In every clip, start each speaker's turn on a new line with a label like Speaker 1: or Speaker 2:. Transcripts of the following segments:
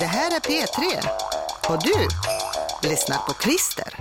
Speaker 1: Det här är P3 och du lyssnar på Christer.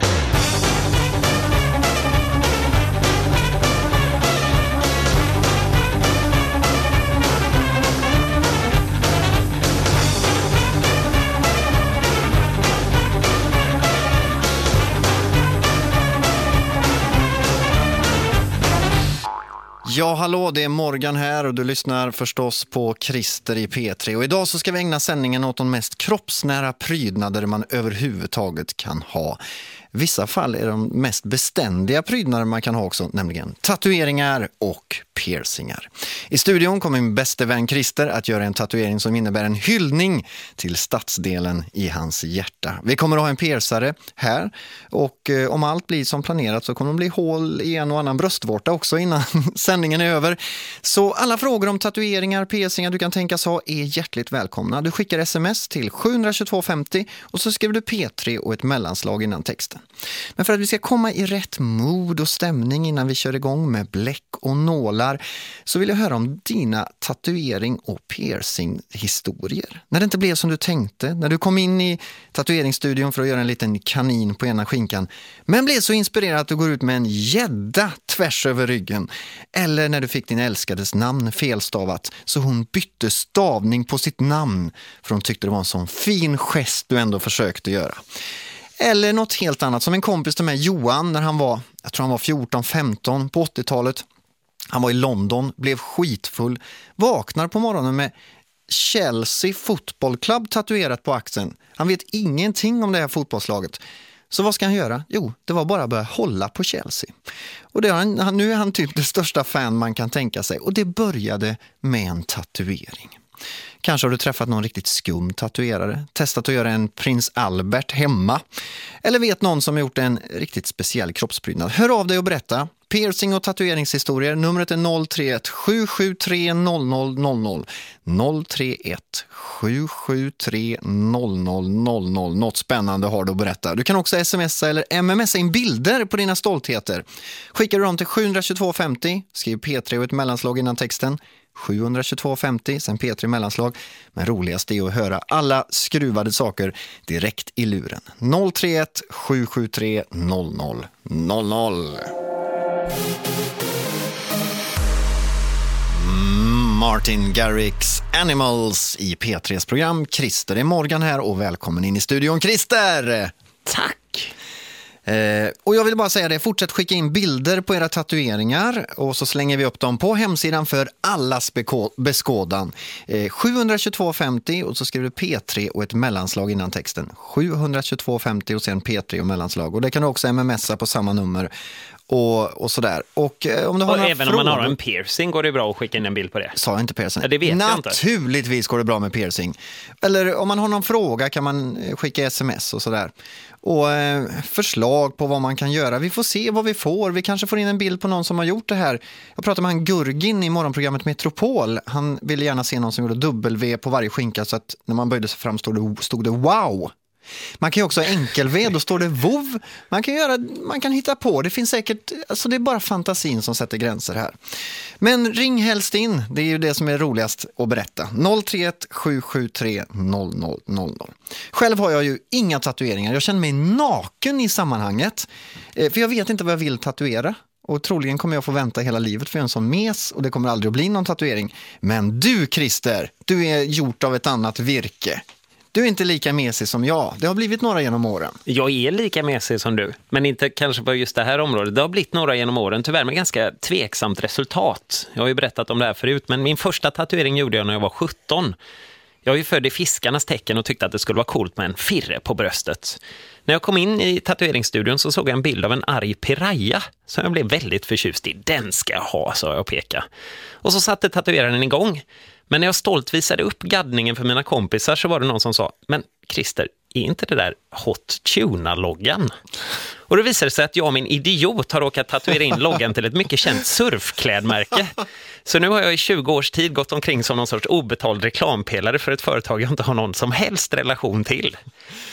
Speaker 2: Ja, hallå, det är Morgan här och du lyssnar förstås på Christer i P3. Och idag så ska vi ägna sändningen åt de mest kroppsnära prydnader man överhuvudtaget kan ha. Vissa fall är de mest beständiga prydnader man kan ha också, nämligen tatueringar och piercingar. I studion kommer min bäste vän Christer att göra en tatuering som innebär en hyllning till stadsdelen i hans hjärta. Vi kommer att ha en piercare här och om allt blir som planerat så kommer det bli hål i en och annan bröstvårta också innan sändningen är över. Så alla frågor om tatueringar, piercingar du kan tänkas ha är hjärtligt välkomna. Du skickar sms till 72250 och så skriver du P3 och ett mellanslag innan texten. Men för att vi ska komma i rätt mod och stämning innan vi kör igång med bläck och nålar så vill jag höra om dina tatuering- och piercing-historier. När det inte blev som du tänkte, när du kom in i tatueringsstudion för att göra en liten kanin på ena skinkan men blev så inspirerad att du går ut med en gädda tvärs över ryggen. Eller när du fick din älskades namn felstavat så hon bytte stavning på sitt namn för hon tyckte det var en sån fin gest du ändå försökte göra. Eller något helt annat, som en kompis till mig, Johan, när han var 14-15 på 80-talet. Han var i London, blev skitfull, vaknar på morgonen med Chelsea Football Club tatuerat på axeln. Han vet ingenting om det här fotbollslaget. Så vad ska han göra? Jo, det var bara att börja hålla på Chelsea. Och nu är han typ det största fan man kan tänka sig. Och det började med en tatuering. Kanske har du träffat någon riktigt skum tatuerare, testat att göra en prins Albert hemma. Eller vet någon som har gjort en riktigt speciell kroppsprydnad. Hör av dig och berätta. Piercing och tatueringshistorier. Numret är 031 773 0000. 031 773 0000. Något spännande har du att berätta. Du kan också smsa eller mmsa in bilder på dina stoltheter. Skickar du dem till 72250. Skriv P3 och ett mellanslag innan texten. 72250, sen P3 mellanslag. Men roligast är att höra alla skruvade saker direkt i luren. 031 773 0000. Martin Garrix Animals i P3s program. Christer är Morgan här och välkommen in i studion. Christer!
Speaker 3: Tack!
Speaker 2: Och jag vill bara säga det, fortsätt skicka in bilder på era tatueringar och så slänger vi upp dem på hemsidan för allas beskådan. 72250 och så skriver du P3 och ett mellanslag innan texten. 72250 och sen P3 och mellanslag. Och det kan du också mmsa på samma nummer och sådär. Och om du har några
Speaker 3: även
Speaker 2: frågor,
Speaker 3: om man har en piercing går det bra att skicka in en bild på det.
Speaker 2: Sa jag inte piercing?
Speaker 3: Ja, det vet jag inte.
Speaker 2: Naturligtvis går det bra med piercing. Eller om man har någon fråga kan man skicka sms och sådär. Och förslag på vad man kan göra. Vi får se vad vi får. Vi kanske får in en bild på någon som har gjort det här. Jag pratade med han Gurgin i morgonprogrammet Metropol. Han ville gärna se någon som gjorde W på varje skinka så att när man böjde sig fram stod det wow. Man kan ju också ha enkel-V, då står det vov. Man kan hitta på. Det finns säkert, alltså det är bara fantasin som sätter gränser här. Men ring helst in, det är ju det som är roligast att berätta. 031 773 0000. Själv har jag ju inga tatueringar. Jag känner mig naken i sammanhanget. För jag vet inte vad jag vill tatuera. Och troligen kommer jag få vänta hela livet för en sån mes och det kommer aldrig att bli någon tatuering. Men du, Christer, du är gjort av ett annat virke. Du är inte lika mesig som jag. Det har blivit några genom åren.
Speaker 3: Jag är lika mesig som du, men inte kanske på just det här området. Det har blivit några genom åren, tyvärr med ganska tveksamt resultat. Jag har ju berättat om det här förut, men min första tatuering gjorde jag när jag var 17. Jag är ju född i fiskarnas tecken och tyckte att det skulle vara coolt med en firre på bröstet. När jag kom in i tatueringsstudion så såg jag en bild av en arg piraya som jag blev väldigt förtjust i. Den ska jag ha, sa jag och peka. Och så satte tatueraren igång. Men när jag stolt visade upp gaddningen för mina kompisar så var det någon som sa, men Christer, är inte det där Hot Tuna-loggan? Och det visade sig att jag, min idiot, har råkat tatuera in loggan till ett mycket känt surfklädmärke. Så nu har jag i 20 års tid gått omkring som någon sorts obetald reklampelare för ett företag jag inte har någon som helst relation till.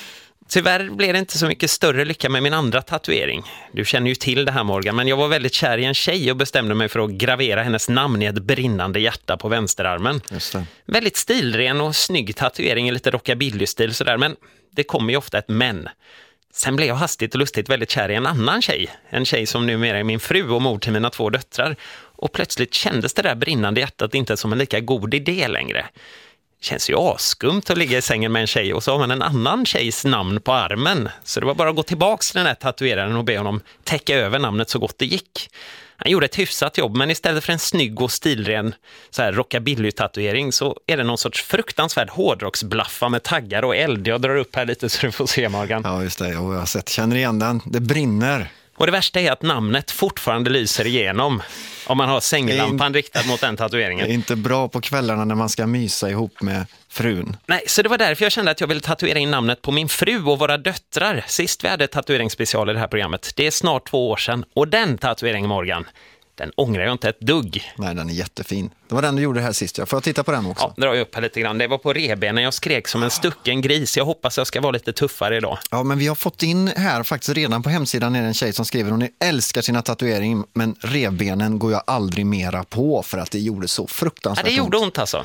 Speaker 3: Tyvärr blev det inte så mycket större lycka med min andra tatuering. Du känner ju till det här, Morgan, men jag var väldigt kär i en tjej och bestämde mig för att gravera hennes namn i ett brinnande hjärta på vänsterarmen.
Speaker 2: Just det.
Speaker 3: Väldigt stilren och snygg tatuering i lite rockabilly-stil sådär, men det kommer ju ofta ett men. Sen blev jag hastigt och lustigt väldigt kär i en annan tjej. En tjej som numera är min fru och mor till mina 2 döttrar. Och plötsligt kändes det där brinnande hjärtat inte som en lika god idé längre. Känns ju askumt att ligga i sängen med en tjej och så har man en annan tjejs namn på armen. Så det var bara att gå tillbaka till den här tatueraren och be honom täcka över namnet så gott det gick. Han gjorde ett hyfsat jobb, men istället för en snygg och stilren så här rockabilly-tatuering så är det någon sorts fruktansvärd hårdrocksblaffa med taggar och eld. Jag drar upp här lite så du får se, Morgan.
Speaker 2: Ja, just det. Och jag har sett, känner igen den. Det brinner.
Speaker 3: Och det värsta är att namnet fortfarande lyser igenom om man har sänglampan riktad mot den tatueringen.
Speaker 2: Det är inte bra på kvällarna när man ska mysa ihop med frun.
Speaker 3: Nej, så det var därför jag kände att jag ville tatuera in namnet på min fru och våra döttrar. Sist vi hade tatueringsspecial i det här programmet. Det är snart 2 år sedan. Och den tatueringen, Morgan, den ångrar jag inte ett dugg.
Speaker 2: Nej, den är jättefin. Det var den du gjorde här sist. Får jag titta på den också?
Speaker 3: Ja, drar jag upp här lite grann. Det var på revbenen jag skrek som en stucken gris. Jag hoppas jag ska vara lite tuffare idag.
Speaker 2: Ja, men vi har fått in här faktiskt redan på hemsidan är det en tjej som skriver hon älskar sina tatueringar men revbenen går jag aldrig mera på för att det gjorde så fruktansvärt
Speaker 3: det gjorde ont alltså.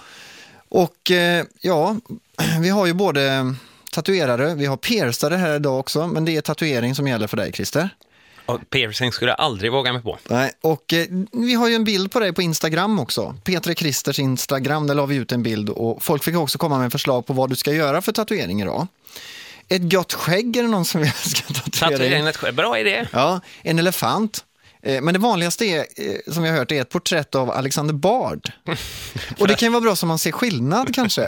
Speaker 2: Och ja, vi har ju både tatuerare, vi har piercare här idag också, men det är tatuering som gäller för dig, Christer.
Speaker 3: Och piercing skulle jag aldrig våga mig på.
Speaker 2: Nej, och vi har ju en bild på dig på Instagram också. Peter Christers Instagram, där la vi ut en bild och folk fick också komma med förslag på vad du ska göra för tatuering idag. Ett gott skägg är det någon som ska tatuera.
Speaker 3: Tatuering ett skägg, bra idé.
Speaker 2: Ja, en elefant. Men det vanligaste är, som jag har hört, är ett porträtt av Alexander Bard. Och det kan ju vara bra så man ser skillnad kanske.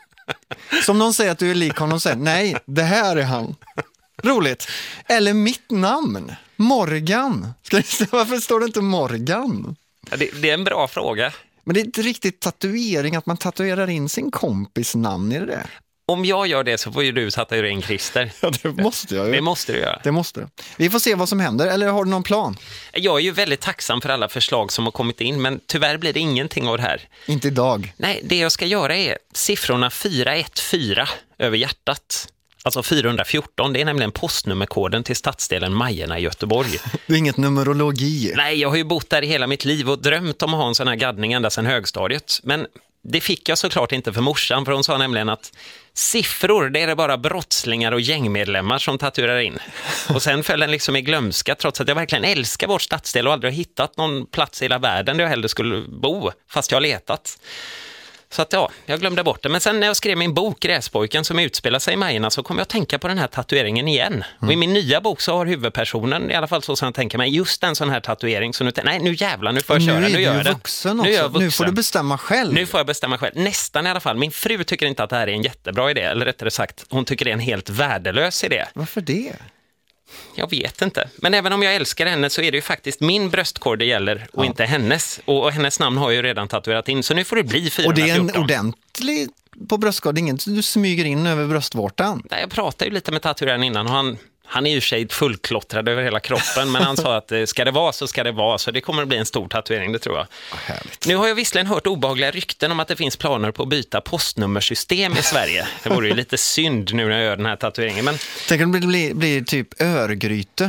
Speaker 2: Som någon säger att du är lik honom och säger, nej, det här är han. Roligt. Eller mitt namn, Morgan. Varför står det inte Morgan?
Speaker 3: Ja, det är en bra fråga.
Speaker 2: Men det är inte riktigt tatuering att man tatuerar in sin kompis namn i det.
Speaker 3: Om jag gör det så får ju du tatuera in Christer.
Speaker 2: Ja, det måste jag ju.
Speaker 3: Det måste du göra.
Speaker 2: Det måste. Vi får se vad som händer, eller har du någon plan?
Speaker 3: Jag är ju väldigt tacksam för alla förslag som har kommit in, men tyvärr blir det ingenting av det här.
Speaker 2: Inte idag.
Speaker 3: Nej, det jag ska göra är siffrorna 414 över hjärtat. Alltså 414, det är nämligen postnummerkoden till stadsdelen Majerna i Göteborg.
Speaker 2: Det är inget numerologi.
Speaker 3: Nej, jag har ju bott där i hela mitt liv och drömt om att ha en sån här gaddning ända sedan högstadiet. Men det fick jag såklart inte för morsan, för hon sa nämligen att siffror, det är det bara brottslingar och gängmedlemmar som tatuerar in. Och sen föll den liksom i glömska, trots att jag verkligen älskar vår stadsdel och aldrig har hittat någon plats i hela världen där jag hellre skulle bo, fast jag har letat. Så att ja, jag glömde bort det. Men sen när jag skrev min bok Gräspojken som utspelar sig i Majerna så kom jag att tänka på den här tatueringen igen. Och i min nya bok så har huvudpersonen, i alla fall så som jag tänker mig, just en sån här tatuering. Så nu jävlar, nu får jag köra, nu gör jag det.
Speaker 2: Vuxen också. Nu får du bestämma själv.
Speaker 3: Nu får jag bestämma själv, nästan i alla fall. Min fru tycker inte att det här är en jättebra idé, eller rättare sagt, hon tycker det är en helt värdelös idé.
Speaker 2: Varför det?
Speaker 3: Jag vet inte. Men även om jag älskar henne så är det ju faktiskt min bröstkorg det gäller och inte hennes. Och hennes namn har jag ju redan tatuerat in. Så nu får det bli 414.
Speaker 2: Och det är en ordentlig på bröstkorg. Det är inget du smyger in över bröstvårtan.
Speaker 3: Nej, jag pratade ju lite med tatueraren innan och han är ju sig fullklottrad över hela kroppen. Men han sa att ska det vara så ska det vara. Så det kommer att bli en stor tatuering, det tror jag.
Speaker 2: Härligt.
Speaker 3: Nu har jag visserligen hört obehagliga rykten om att det finns planer på att byta postnummersystem i Sverige. Det vore ju lite synd nu när jag gör den här tatueringen. Men
Speaker 2: tänk om det blir typ Örgryte.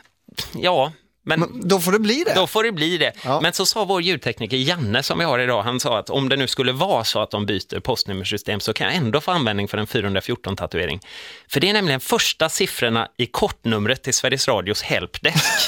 Speaker 3: ja, men
Speaker 2: då får det bli det.
Speaker 3: Då får det bli det.
Speaker 2: Ja.
Speaker 3: Men så sa vår ljudtekniker Janne som vi har idag, han sa att om det nu skulle vara så att de byter postnummersystem så kan jag ändå få användning för en 414-tatuering. För det är nämligen första siffrorna i kortnumret till Sveriges Radios helpdesk.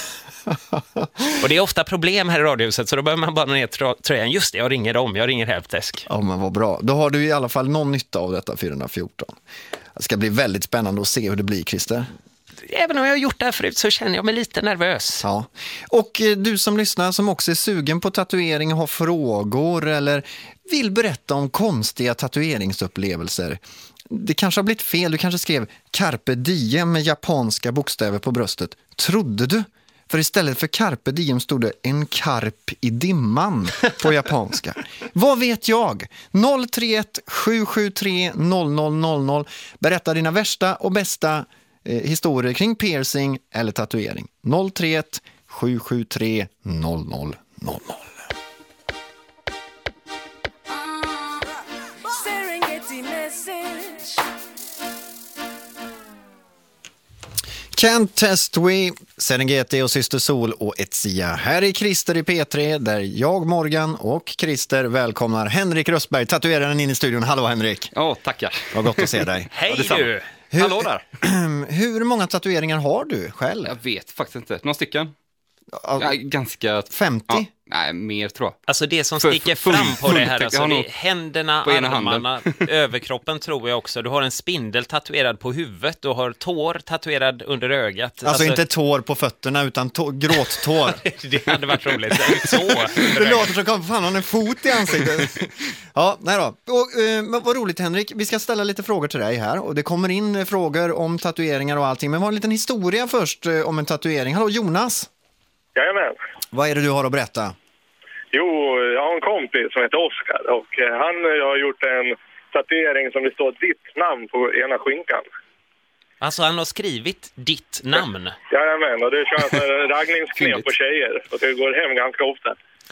Speaker 3: Och det är ofta problem här i radiohuset så då behöver man bara ner tröjan. Just det, jag ringer helpdesk.
Speaker 2: Ja, men vad bra. Då har du i alla fall någon nytta av detta 414. Det ska bli väldigt spännande att se hur det blir, Christer.
Speaker 3: Även om jag har gjort det här förut så känner jag mig lite nervös.
Speaker 2: Ja. Och du som lyssnar som också är sugen på tatuering och har frågor eller vill berätta om konstiga tatueringsupplevelser. Det kanske har blivit fel. Du kanske skrev Carpe Diem med japanska bokstäver på bröstet. Trodde du? För istället för Carpe Diem stod det en karp i dimman på japanska. Vad vet jag? 031 773 0000. Berätta dina värsta och bästa historier kring piercing eller tatuering. 031 773 0000. Can't Test We, Serengeti och Syster Sol och Etsia. Här är Christer i P3 där jag, Morgan och Christer välkomnar Henrik Röstberg, tatueraren in i studion. Hallå Henrik.
Speaker 4: Ja, tackar.
Speaker 2: Vad gott att se dig.
Speaker 3: Hej
Speaker 4: Ja,
Speaker 3: du!
Speaker 4: Hallå där.
Speaker 2: Hur många tatueringar har du själv?
Speaker 4: Jag vet faktiskt inte. Några stycken?
Speaker 2: Ja,
Speaker 4: Ja, ganska...
Speaker 2: 50?
Speaker 4: Ja, nej, mer tror jag.
Speaker 3: Alltså det som
Speaker 4: För-
Speaker 3: sticker
Speaker 4: för-
Speaker 3: fram på det här,
Speaker 4: jag
Speaker 3: alltså,
Speaker 4: har
Speaker 3: det
Speaker 4: nog
Speaker 3: är händerna,
Speaker 4: på ena
Speaker 3: armarna, överkroppen tror jag också. Du har en spindel tatuerad på huvudet, du har tår tatuerad under ögat.
Speaker 2: Alltså inte tår på fötterna utan gråttår.
Speaker 3: Det hade varit roligt. Så.
Speaker 2: Det låter som att fan har en fot i ansiktet. Ja, nej då. Och, vad roligt Henrik, vi ska ställa lite frågor till dig här. Och det kommer in frågor om tatueringar och allting. Men vi har en liten historia först om en tatuering. Hallå Jonas,
Speaker 5: Jajamän.
Speaker 2: vad är det du har att berätta?
Speaker 5: Jo, jag har en kompis som heter Oskar och han har gjort en tatuering som det står ditt namn på ena skinkan.
Speaker 3: Alltså han har skrivit ditt namn.
Speaker 5: Jajamän, och det kör en raggningsknep på tjejer och det går hem ganska ofta.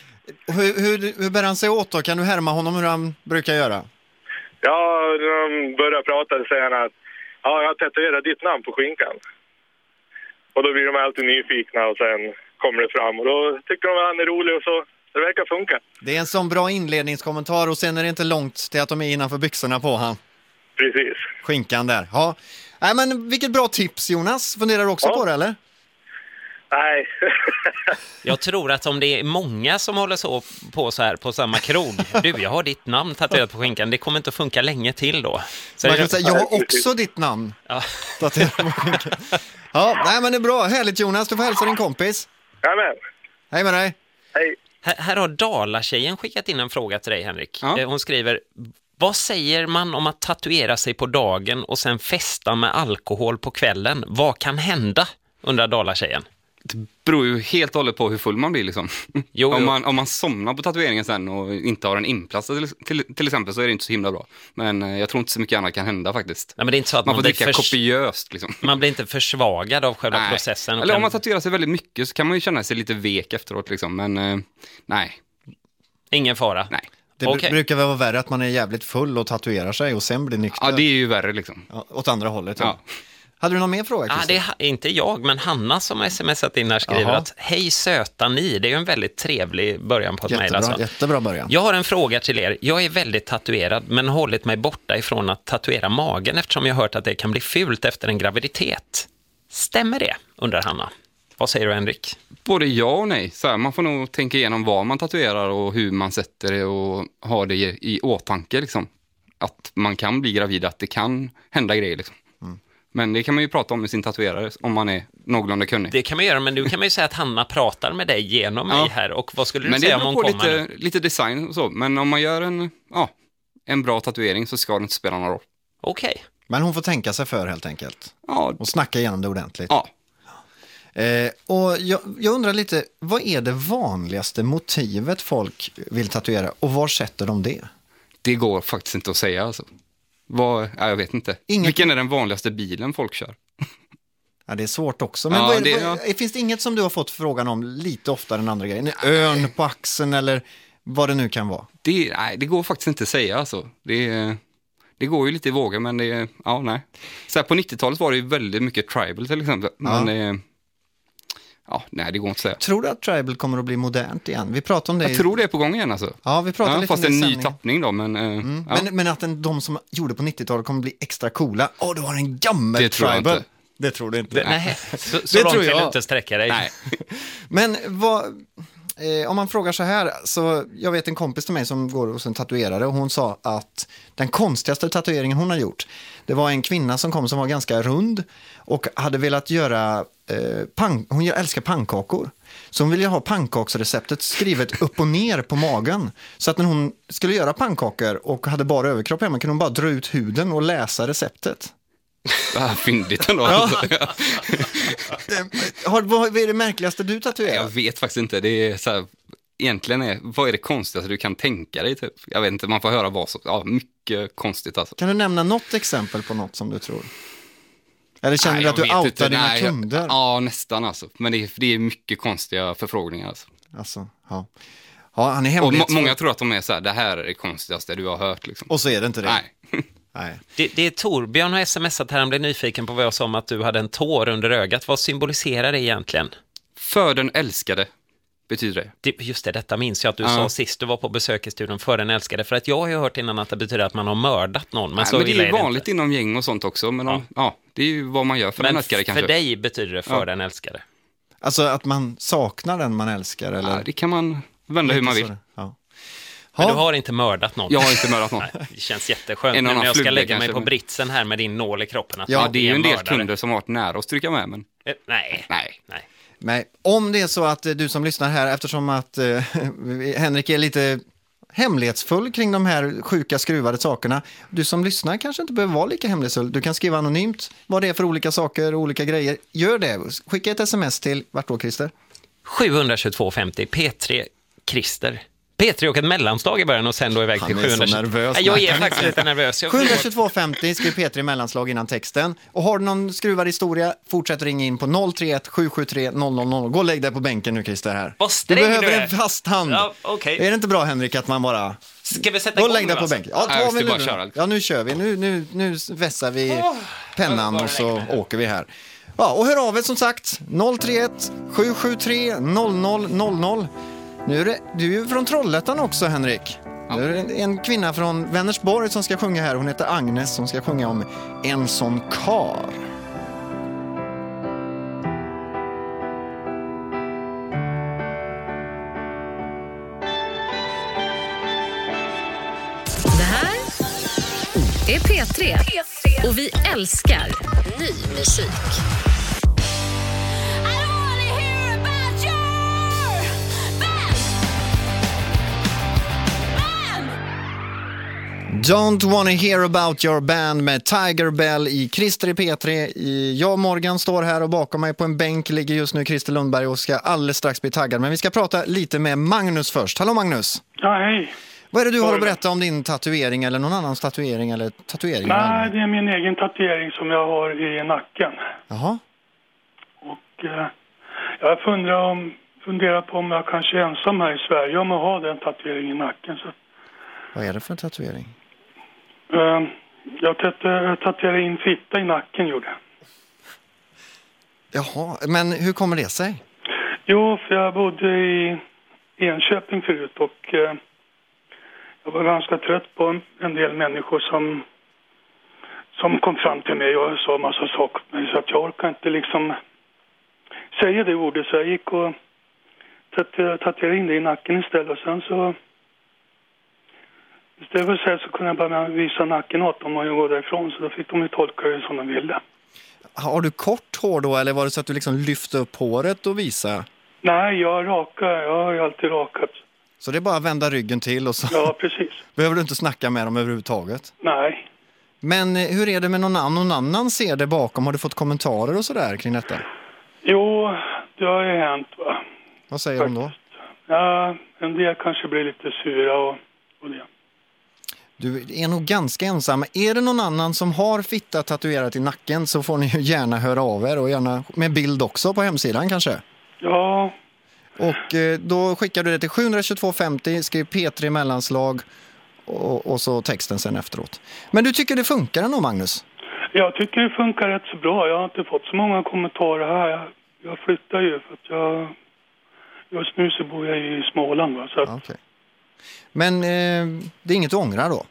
Speaker 2: Hur bär han sig åt då? Kan du härma honom hur han brukar göra?
Speaker 5: Ja, när de börjar prata så säger han att ja, jag har tatuerat ditt namn på skinkan. Och då blir de alltid nyfikna och sen kommer det fram och då tycker de att han är rolig och så. Det verkar funka.
Speaker 2: Det är en sån bra inledningskommentar och sen är det inte långt till att de är innanför byxorna på han.
Speaker 5: Precis.
Speaker 2: Skinkan där. Ja. Nej, men vilket bra tips Jonas. Funderar du också på det eller?
Speaker 5: Nej.
Speaker 3: Jag tror att om det är många som håller så här på samma krog. Du, jag har ditt namn tatuerat på skinkan. Det kommer inte att funka länge till då. Så
Speaker 2: Man kan säga, jag har också ditt namn.
Speaker 3: Ja.
Speaker 2: Tatuerat på skinkan. Ja, nej men det är bra. Härligt Jonas. Du får hälsa din kompis.
Speaker 5: Jajamän.
Speaker 2: Hej med dig.
Speaker 5: Hej.
Speaker 3: Här har Dala-tjejen skickat in en fråga till dig, Henrik.
Speaker 4: Ja.
Speaker 3: Hon skriver, vad säger man om att tatuera sig på dagen och sen festa med alkohol på kvällen? Vad kan hända? Undrar Dala-tjejen.
Speaker 4: Det beror ju helt och hållet på hur full man blir liksom.
Speaker 3: Jo.
Speaker 4: Om man somnar på tatueringen sen och inte har en inplastad till exempel så är det inte så himla bra. Men jag tror inte så mycket annat kan hända faktiskt.
Speaker 3: Nej, men det är inte så att
Speaker 4: Man får
Speaker 3: blir
Speaker 4: dricka kopiöst liksom.
Speaker 3: Man blir inte försvagad av själva processen.
Speaker 4: Eller om man tatuerar sig väldigt mycket så kan man ju känna sig lite vek efteråt liksom. Men nej.
Speaker 3: Ingen fara.
Speaker 4: Nej.
Speaker 2: Det
Speaker 3: Okej.
Speaker 2: brukar väl vara värre att man är jävligt full och tatuerar sig och sen blir nykter.
Speaker 4: Ja, det är ju värre liksom.
Speaker 2: Ja, åt andra hållet.
Speaker 4: Ja.
Speaker 2: Hade du någon mer fråga,
Speaker 3: Ja,
Speaker 2: Christer?
Speaker 3: det är inte jag, men Hanna som har smsat in här skriver
Speaker 2: Jaha.
Speaker 3: att hej söta ni, det är ju en väldigt trevlig början på ett mejl.
Speaker 2: Jättebra,
Speaker 3: Alltså.
Speaker 2: jättebra början.
Speaker 3: Jag har en fråga till er. Jag är väldigt tatuerad men har hållit mig borta ifrån att tatuera magen eftersom jag har hört att det kan bli fult efter en graviditet. Stämmer det? Undrar Hanna. Vad säger du Henrik?
Speaker 4: Både ja och nej. Så här, man får nog tänka igenom vad man tatuerar och hur man sätter det och ha det i åtanke liksom. Att man kan bli gravid, att det kan hända grejer liksom. Men det kan man ju prata om med sin tatuerare om man är någorlunda kunnig.
Speaker 3: Det kan man göra, men nu kan man ju säga att Hanna pratar med dig genom mig här. Och vad skulle du
Speaker 4: Men det
Speaker 3: säga om
Speaker 4: beror
Speaker 3: hon
Speaker 4: på
Speaker 3: kommer?
Speaker 4: lite design och så. Men om man gör en bra tatuering så ska det inte spela någon roll.
Speaker 3: Okej.
Speaker 2: Men hon får tänka sig för helt enkelt.
Speaker 4: Ja,
Speaker 2: Och snacka igenom det ordentligt.
Speaker 4: ja.
Speaker 2: Och jag undrar lite, vad är det vanligaste motivet folk vill tatuera? Och var sätter de det?
Speaker 4: Det går faktiskt inte att säga alltså. Jag vet inte. Vilken är den vanligaste bilen folk kör?
Speaker 2: Ja, det är svårt också. Men
Speaker 4: Ja,
Speaker 2: finns det inget som du har fått frågan om lite oftare än andra grejer? En örn på axeln eller vad det nu kan vara?
Speaker 4: Det går faktiskt inte att säga alltså. Det går ju lite i vågor, men nej. Så här, på 90-talet var det ju väldigt mycket tribal till exempel. Men det går inte att säga.
Speaker 2: Tror du att tribal kommer att bli modernt igen? Vi pratar om det.
Speaker 4: Jag tror det är på gång igen alltså.
Speaker 2: Ja, vi pratar lite om
Speaker 4: fast
Speaker 2: det i
Speaker 4: en ny
Speaker 2: sändningen.
Speaker 4: tappning då, men...
Speaker 2: Men att de som gjorde på 90-talet kommer bli extra coola. Du har en gammal
Speaker 4: Det tror jag
Speaker 2: tribal.
Speaker 4: inte.
Speaker 2: Det tror du inte.
Speaker 3: Nej, så
Speaker 2: Det
Speaker 3: långt
Speaker 2: tror
Speaker 3: vill
Speaker 2: jag.
Speaker 3: du inte sträcka dig.
Speaker 4: Nej.
Speaker 2: Men om man frågar så här, så jag vet en kompis till mig som går hos en tatuerare och hon sa att den konstigaste tatueringen hon har gjort, det var en kvinna som kom som var ganska rund och hade velat göra, hon älskar pannkakor. Så hon ville ha pannkaksreceptet skrivet upp och ner på magen. Så att när hon skulle göra pannkakor och hade bara överkropp hemma kunde hon bara dra ut huden och läsa receptet.
Speaker 4: Fyndigt ändå.
Speaker 2: Ja. Vad är det märkligaste du tatuerar?
Speaker 4: Jag vet faktiskt inte. Det är så här, egentligen vad är det konstigaste du kan tänka dig typ? Jag vet inte, man får höra vad så. Mycket konstigt alltså.
Speaker 2: Kan du nämna något exempel på något som du tror? Eller känner du att du outar dina kunder?
Speaker 4: Ja, nästan alltså. Men det är mycket konstiga förfrågningar alltså.
Speaker 2: Alltså, ja. Ja, han är
Speaker 4: Och
Speaker 2: hemligt.
Speaker 4: många tror att de är så här, det här är det konstigaste du har hört liksom.
Speaker 2: Och så är det inte det.
Speaker 4: Nej.
Speaker 2: Nej.
Speaker 3: Det är Torbjörn har smsat här, han blev nyfiken på vad jag sa om att du hade en tår under ögat. Vad symboliserar det egentligen?
Speaker 4: För den älskade betyder det.
Speaker 3: Just det, detta minns jag att du sa sist du var på besök i studion, för den älskade. För att jag har ju hört innan att det betyder att man har mördat någon. Men,
Speaker 4: Men det är ju vanligt inom gäng och sånt också. Men det är ju vad man gör för den älskade kanske.
Speaker 3: För dig betyder det för den älskade.
Speaker 2: Alltså att man saknar den man älskar? Eller?
Speaker 4: Ja, det kan man vända hur man vill.
Speaker 2: Ja.
Speaker 3: Men du har inte mördat någon?
Speaker 4: Jag har inte mördat någon.
Speaker 3: Nej, det känns jätteskönt när jag ska lägga mig på britsen här med din nål i kroppen. Att
Speaker 4: det är ju en del kunder som har varit nära att stryka med. Men...
Speaker 2: Nej. Om det är så att du som lyssnar här, eftersom att Henrik är lite hemlighetsfull kring de här sjuka skruvade sakerna. Du som lyssnar kanske inte behöver vara lika hemlighetsfull. Du kan skriva anonymt vad det är för olika saker och olika grejer. Gör det. Skicka ett sms till, vart då Christer?
Speaker 3: 72250 P3 Christer. P3 och ett mellanslag i början och sen då iväg till 722.
Speaker 2: Han är så nervös.
Speaker 3: Jag är faktiskt lite nervös.
Speaker 2: 72250 skriv P3 mellanslag innan texten. Och har du någon skruvad historia, fortsätt ringa in på 031 773 000. Gå och lägg dig på bänken nu Christer här.
Speaker 3: Vad sträng
Speaker 2: du behöver
Speaker 3: du är.
Speaker 2: en fast hand.
Speaker 3: Ja, okay.
Speaker 2: Är det inte bra Henrik att man bara...
Speaker 3: Ska vi sätta
Speaker 2: gå
Speaker 3: igång
Speaker 2: och lägg dig på
Speaker 3: alltså?
Speaker 2: bänken. Ja, nu kör vi. Nu vässar vi pennan och så åker vi här. Ja, och hör av er som sagt 031 773 0000. Nu är du är ju från Trollhättan också, Henrik. Nu är det en kvinna från Vänersborg som ska sjunga här. Hon heter Agnes som ska sjunga om en sån kar.
Speaker 6: Det här är P3. Och vi älskar ny musik.
Speaker 2: Don't wanna hear about your band med Tiger Bell i Christer i P3. Jag, Morgan, står här och bakom mig på en bänk ligger just nu Christer Lundberg och ska alldeles strax bli taggad. Men vi ska prata lite med Magnus först. Hallå Magnus!
Speaker 7: Ja, hej.
Speaker 2: Vad är det du har att berätta om din tatuering eller någon annans tatuering eller tatuering?
Speaker 7: Nej, det är min egen tatuering som jag har i nacken.
Speaker 2: Jaha.
Speaker 7: Och jag funderar på om jag kanske är ensam här i Sverige om att ha den tatueringen i nacken. Så.
Speaker 2: Vad är det för tatuering?
Speaker 7: Jag tatuerade in fitta i nacken, gjorde jag.
Speaker 2: Jaha, men hur kommer det sig?
Speaker 7: Jo, för jag bodde i Enköping förut och jag var ganska trött på en del människor som kom fram till mig och sa en massa saker till mig, så att jag orkar inte liksom säga det ordet, så jag gick och tatuerade in det i nacken istället, och sen så istället för att säga så kunde jag bara visa nacken åt dem och jag går därifrån, så då fick de ju tolka det som de ville.
Speaker 2: Har du kort hår då, eller var det så att du liksom lyfte upp håret och visa?
Speaker 7: Nej, jag har ju alltid rakat.
Speaker 2: Så det är bara att vända ryggen till och så...
Speaker 7: Ja, precis.
Speaker 2: Behöver du inte snacka med dem överhuvudtaget?
Speaker 7: Nej.
Speaker 2: Men hur är det med någon annan ser det bakom? Har du fått kommentarer och sådär kring detta?
Speaker 7: Jo, det har ju hänt, va.
Speaker 2: Vad säger de då?
Speaker 7: Ja, en del kanske blir lite sura och det.
Speaker 2: Du är nog ganska ensam. Är det någon annan som har fitta tatuerat i nacken så får ni ju gärna höra av er och gärna med bild också på hemsidan kanske.
Speaker 7: Ja.
Speaker 2: Och då skickar du det till 72250, skriv P3 mellanslag och så texten sen efteråt. Men du tycker det funkar ändå, Magnus?
Speaker 7: Jag tycker det funkar rätt så bra. Jag har inte fått så många kommentarer här. Jag flyttar ju för att just nu så bor jag i Småland, va? Så att...
Speaker 2: Okay. Men det är inget att ångra då?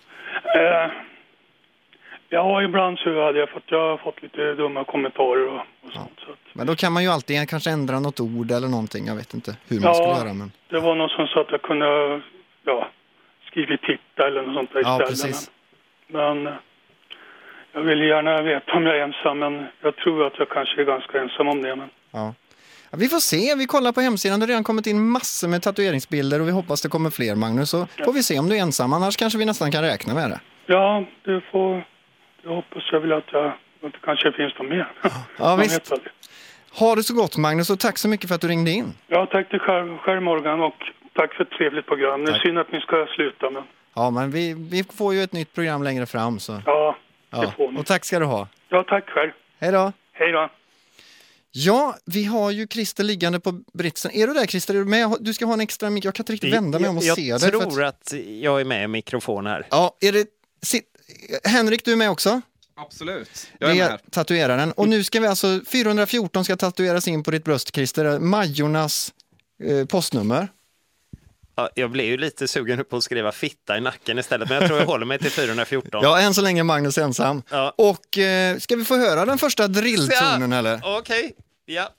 Speaker 7: Ja, ibland så hade jag har fått lite dumma kommentarer och sånt. Så att...
Speaker 2: Men då kan man ju alltid kanske ändra något ord eller någonting. Jag vet inte hur man skulle göra. Men...
Speaker 7: det var någon som sa att jag kunde skriva titta eller något sånt där istället.
Speaker 2: Ja, precis.
Speaker 7: Men jag vill gärna veta om jag är ensam, men jag tror att jag kanske är ganska ensam om det. Men...
Speaker 2: Ja. Ja, vi får se, vi kollar på hemsidan. Det har redan kommit in massor med tatueringsbilder och vi hoppas det kommer fler, Magnus. Så får vi se om du är ensam, annars kanske vi nästan kan räkna med det.
Speaker 7: Ja, jag hoppas jag vill att det kanske finns någon mer.
Speaker 2: Ja, visst. Ha det så gott, Magnus, och tack så mycket för att du ringde in.
Speaker 7: Ja, tack till själv Morgan, och tack för ett trevligt program. Det är synd att ni ska sluta, men...
Speaker 2: Ja, men vi får ju ett nytt program längre fram, så...
Speaker 7: Ja, det får ni.
Speaker 2: Och tack ska du ha.
Speaker 7: Ja, tack själv.
Speaker 2: Hej då.
Speaker 7: Hej då.
Speaker 2: Ja, vi har ju Christer liggande på britsen. Är du där, Christer? Är du med? Du ska ha en extra mikrofon. Jag kan inte riktigt vända mig om och se det.
Speaker 3: Jag tror att jag är med i mikrofon här.
Speaker 2: Ja, Henrik, du är med också?
Speaker 4: Absolut, jag är
Speaker 2: Det är
Speaker 4: med.
Speaker 2: tatueraren. Och nu ska vi alltså, 414 ska tatueras in på ditt bröst, Christer. Majornas postnummer.
Speaker 3: Ja, jag blev ju lite sugen på att skriva fitta i nacken istället, men jag tror jag håller mig till 414.
Speaker 2: Ja, än så länge är Magnus ensam.
Speaker 3: Ja.
Speaker 2: Och ska vi få höra den första drilltonen eller?
Speaker 3: Okej, ja.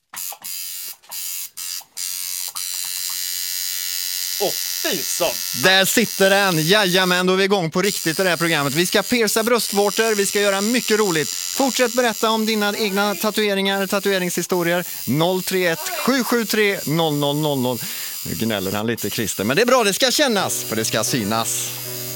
Speaker 3: Fy så.
Speaker 2: Där sitter den! Jajamän, då är vi igång på riktigt i det här programmet. Vi ska pierca bröstvårtor, vi ska göra mycket roligt. Fortsätt berätta om dina egna tatueringar, tatueringshistorier. 031 773 0000. Nu gnäller han lite, Christer, men det är bra, det ska kännas, för det ska synas.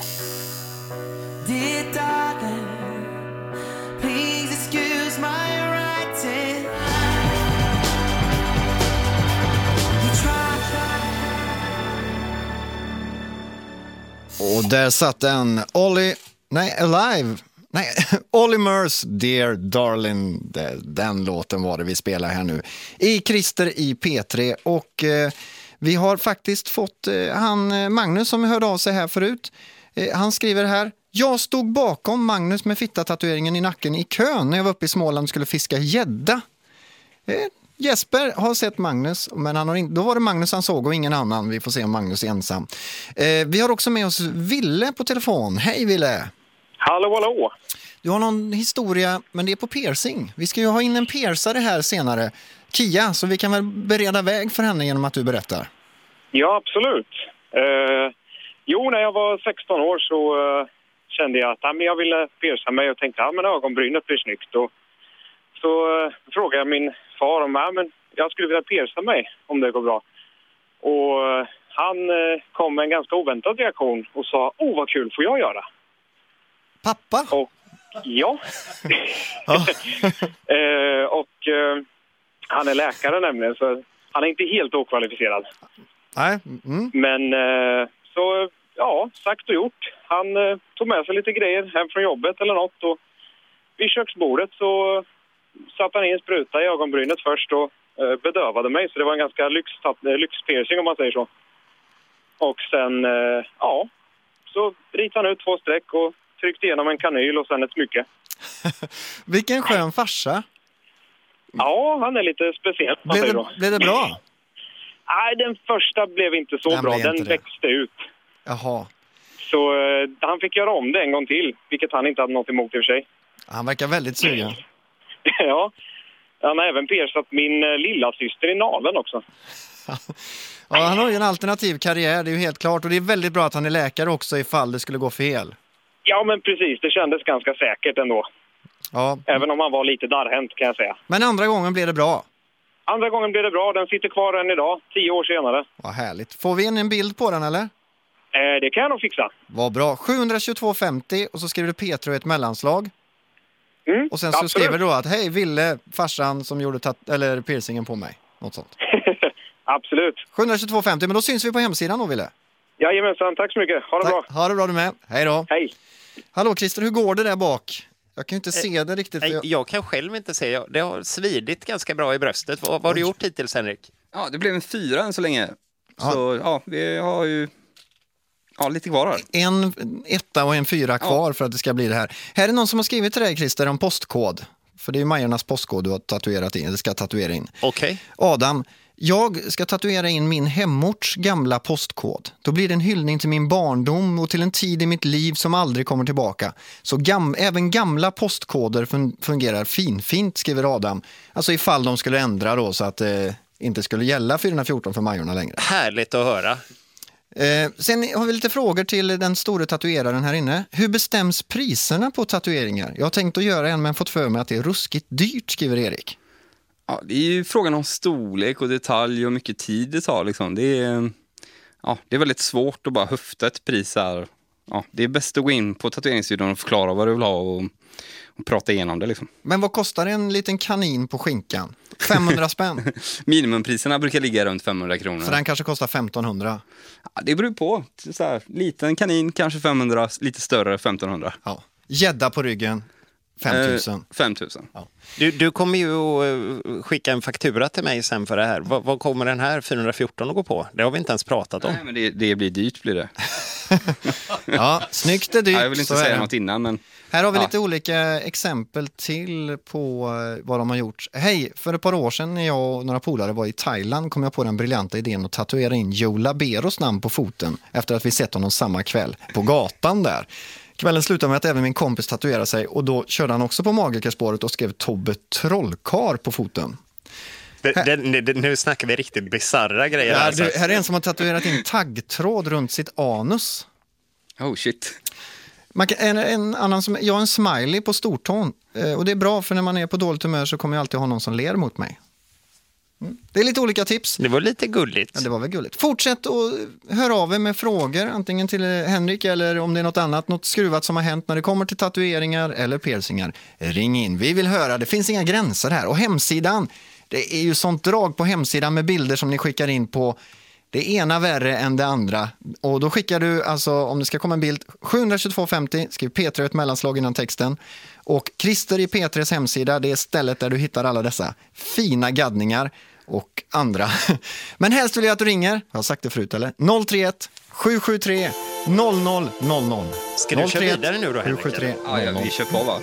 Speaker 2: Och där satt en Olimers Dear Darling. Den låten var det vi spelar här nu i Christer i P3. Och vi har faktiskt fått Magnus som hörde av sig här förut. Han skriver här: jag stod bakom Magnus med fitta-tatueringen i nacken i kön när jag var uppe i Småland och skulle fiska gädda. Jesper har sett Magnus, men då var det Magnus han såg och ingen annan. Vi får se om Magnus är ensam. Vi har också med oss Ville på telefon. Hej Ville!
Speaker 5: Hallå!
Speaker 2: Du har någon historia, men det är på piercing. Vi ska ju ha in en piercare här senare. Kia, så vi kan väl bereda väg för henne genom att du berättar.
Speaker 5: Ja, absolut. När jag var 16 år så kände jag att jag ville pierca mig och tänkte att ögonbrynet blir snyggt. Och så frågade jag min far om jag skulle vilja pierca mig om det går bra. Och han kom med en ganska oväntad reaktion och sa: vad kul, får jag göra?
Speaker 2: Pappa?
Speaker 5: Och ja. Han är läkare nämligen, så han är inte helt okvalificerad.
Speaker 2: Nej.
Speaker 5: Men sagt och gjort. Han tog med sig lite grejer hem från jobbet eller något, och vid köksbordet så satte han in en spruta i ögonbrynet först och bedövade mig. Så det var en ganska lyxpiercing om man säger så. Och sen, så ritade han ut 2 streck och tryckte igenom en kanyl och sen ett smycke.
Speaker 2: Vilken skön farsa.
Speaker 5: Ja, han är lite speciell.
Speaker 2: Blev det bra?
Speaker 5: Nej, den första blev inte så bra. Den växte ut.
Speaker 2: Jaha.
Speaker 5: Så han fick göra om det en gång till, vilket han inte hade något emot i och för sig.
Speaker 2: Han verkar väldigt sugen.
Speaker 5: Ja, han har även piercat min lilla syster i naveln också.
Speaker 2: Ja, han har ju en alternativ karriär, det är ju helt klart. Och det är väldigt bra att han är läkare också ifall det skulle gå fel.
Speaker 5: Ja, men precis. Det kändes ganska säkert ändå.
Speaker 2: Ja.
Speaker 5: Även om han var lite darrhänt, kan jag säga.
Speaker 2: Men andra gången blev det bra?
Speaker 5: Andra gången blev det bra. Den sitter kvar än idag, 10 år senare.
Speaker 2: Vad härligt. Får vi in en bild på den, eller?
Speaker 5: Det kan jag nog fixa.
Speaker 2: Vad bra. 722,50 och så skriver du Petro ett mellanslag. Och sen så
Speaker 5: absolut.
Speaker 2: skriver du då att hej, Ville, farsan som gjorde piercingen på mig. Något sånt.
Speaker 5: Absolut.
Speaker 2: 722,50, men då syns vi på hemsidan då, Ville.
Speaker 5: Jajamensan, tack så mycket. Ha det bra.
Speaker 2: Ha det bra du med. Hej då.
Speaker 5: Hej.
Speaker 2: Hallå Christer, hur går det där bak? Jag kan ju inte se det riktigt.
Speaker 3: Jag kan själv inte se. Det har svidit ganska bra i bröstet. Vad har du gjort hittills, Henrik?
Speaker 4: Ja, det blev en 4 än så länge. Så vi har ju lite kvar här.
Speaker 2: En 1 och en 4 kvar för att det ska bli det här. Här är någon som har skrivit till dig, Christer, om postkod. För det är ju Majornas postkod du har tatuerat in, eller ska tatuera in.
Speaker 3: Okej.
Speaker 2: Adam, jag ska tatuera in min hemorts gamla postkod. Då blir det en hyllning till min barndom och till en tid i mitt liv som aldrig kommer tillbaka. Så även gamla postkoder fungerar finfint, skriver Adam. Alltså ifall de skulle ändra då så att det inte skulle gälla 414 för Majorna längre.
Speaker 3: Härligt att höra.
Speaker 2: Sen har vi lite frågor till den stora tatueraren här inne. Hur bestäms priserna på tatueringar? Jag har tänkt att göra en men fått för mig att det är ruskigt dyrt, skriver Erik.
Speaker 4: Ja, det är ju frågan om storlek och detalj och mycket tid det tar liksom. Det är väldigt svårt att bara höfta ett pris här. Ja, det är bäst att gå in på tatueringsstudion och förklara vad du vill ha och prata igenom det liksom.
Speaker 2: Men vad kostar en liten kanin på skinkan? 500 spänn?
Speaker 4: Minimumpriserna brukar ligga runt 500 kronor.
Speaker 2: Så den kanske kostar 1500?
Speaker 4: Ja, det beror på. Så här, liten kanin kanske 500, lite större 1500.
Speaker 2: Ja. Gädda på ryggen 5000.
Speaker 4: 5000.
Speaker 2: Ja.
Speaker 3: Du kommer ju att skicka en faktura till mig sen för det här. Vad kommer den här 414 att gå på? Det har vi inte ens pratat om.
Speaker 4: Nej, men det blir dyrt blir det.
Speaker 2: Ja, snyggt är dyrt.
Speaker 4: Ja, jag vill inte säga något innan, men...
Speaker 2: Här har vi lite olika exempel till på vad de har gjort. Hej, för ett par år sedan när jag och några polare var i Thailand kom jag på den briljanta idén att tatuera in Joe Laberos namn på foten efter att vi sett honom samma kväll på gatan där. Kvällen slutade med att även min kompis tatuerade sig och då körde han också på magikerspåret och skrev Tobbe Trollkar på foten.
Speaker 8: Nu snackar vi riktigt bizarra grejer.
Speaker 2: Ja, här är en som har tatuerat in taggtråd runt sitt anus.
Speaker 4: Oh shit.
Speaker 2: En annan som, jag har en smiley på stortån och det är bra för när man är på dåligt humör så kommer jag alltid ha någon som ler mot mig. Det är lite olika tips.
Speaker 8: Det var lite gulligt.
Speaker 2: Ja, det var väl gulligt. Fortsätt och hör av er med frågor, antingen till Henrik eller om det är något annat, något skruvat som har hänt när det kommer till tatueringar eller piercingar. Ring in, vi vill höra, det finns inga gränser här. Och hemsidan, det är ju sånt drag på hemsidan med bilder som ni skickar in på. Det ena värre än det andra. Och då skickar du, alltså om det ska komma en bild, 722,50, skriv P3 ett mellanslag innan texten. Och Christer i P3s hemsida, det är stället där du hittar alla dessa fina gaddningar och andra. Men helst vill jag att du ringer, jag har sagt det förut eller, 031 773 0000.
Speaker 8: Ska du köra vidare nu då, Henrik?
Speaker 2: 773 0000.
Speaker 4: Ja, vi kör på, va?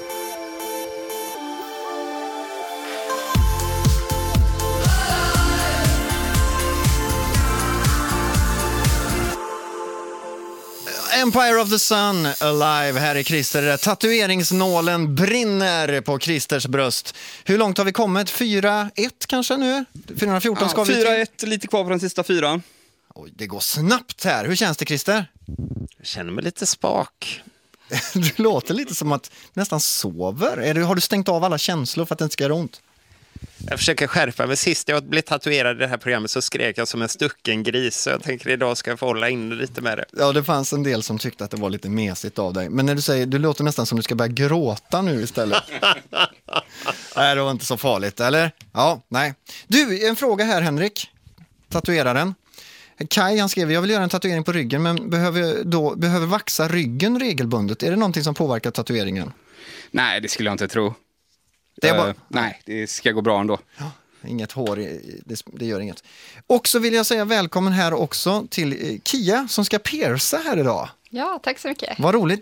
Speaker 2: Empire of the Sun, Alive, här är Christer. Tatueringsnålen brinner på Christers bröst. Hur långt har vi kommit? 4-1 kanske nu? 414 ska vi till.
Speaker 4: 4-1, lite kvar på den sista 4.
Speaker 2: Oj, det går snabbt här. Hur känns det, Christer?
Speaker 8: Jag känner mig lite spak.
Speaker 2: Du låter lite som att nästan sover. Har du stängt av alla känslor för att det inte ska göra ont?
Speaker 8: Jag försöker skärpa mig. Sist jag blev tatuerad i det här programmet så skrek jag som en stucken gris. Så jag tänker idag ska jag få hålla in lite med det.
Speaker 2: Ja, det fanns en del som tyckte att det var lite mesigt av dig. Men när du säger, du låter nästan som du ska börja gråta nu istället. Nej, det var inte så farligt, eller? Ja, nej. Du, en fråga här, Henrik. Tatueraren. Kai, han skrev, jag vill göra en tatuering på ryggen men behöver vaxa ryggen regelbundet. Är det någonting som påverkar tatueringen?
Speaker 4: Nej, det skulle jag inte tro.
Speaker 2: Det är bara...
Speaker 4: Nej, det ska gå bra ändå.
Speaker 2: Ja, inget hår, det gör inget. Och så vill jag säga välkommen här också till Kia som ska pierca här idag.
Speaker 9: Ja, tack så mycket.
Speaker 2: Vad roligt.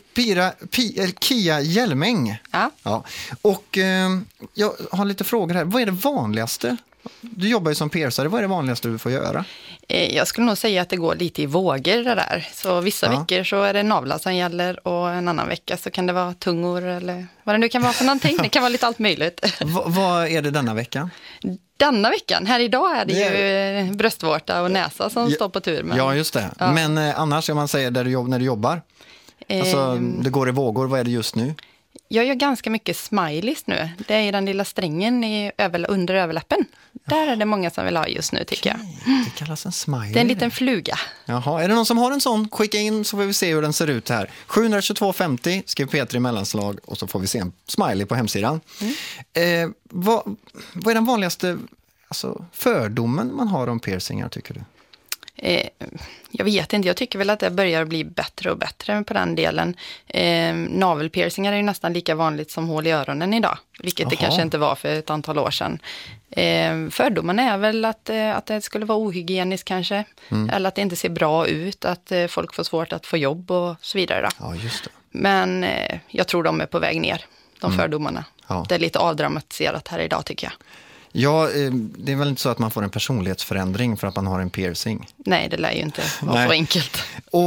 Speaker 2: Kia Hjälmäng. Ja. Och jag har lite frågor här. Vad är det vanligaste? Du jobbar ju som piercare. Vad är det vanligaste du får göra?
Speaker 9: Jag skulle nog säga att det går lite i vågor det där. Så vissa veckor så är det navlar som gäller och en annan vecka så kan det vara tungor eller vad det nu kan vara för någonting. Det kan vara lite allt möjligt.
Speaker 2: Vad är det denna veckan?
Speaker 9: Denna veckan, här idag är det ju bröstvårta och näsa som står på tur. Men...
Speaker 2: Ja, just det. Ja. Men annars, om man säger när du jobbar, alltså det går i vågor, vad är det just nu?
Speaker 9: Jag gör ganska mycket smileys nu. Det är den lilla strängen under överläppen. Där är det många som vill ha just nu, tycker jag.
Speaker 2: Det kallas en smiley.
Speaker 9: Det är en liten fluga.
Speaker 2: Jaha, är det någon som har en sån? Skicka in så får vi se hur den ser ut här. 722,50, skriv P3 mellanslag och så får vi se en smiley på hemsidan. Vad är den vanligaste fördomen man har om piercingar, tycker du?
Speaker 9: Jag vet inte, jag tycker väl att det börjar bli bättre och bättre på den delen. Navelpiercingar är ju nästan lika vanligt som hål i öronen idag, vilket det kanske inte var för ett antal år sedan. Fördomen är väl att det skulle vara ohygieniskt kanske, eller att det inte ser bra ut, att folk får svårt att få jobb och så vidare. Då.
Speaker 2: Ja, just det.
Speaker 9: Men jag tror de är på väg ner, de fördomarna. Ja. Det är lite avdramatiserat här idag, tycker jag.
Speaker 2: Ja, det är väl inte så att man får en personlighetsförändring för att man har en piercing?
Speaker 9: Nej, det lär ju inte vara så enkelt.
Speaker 2: Och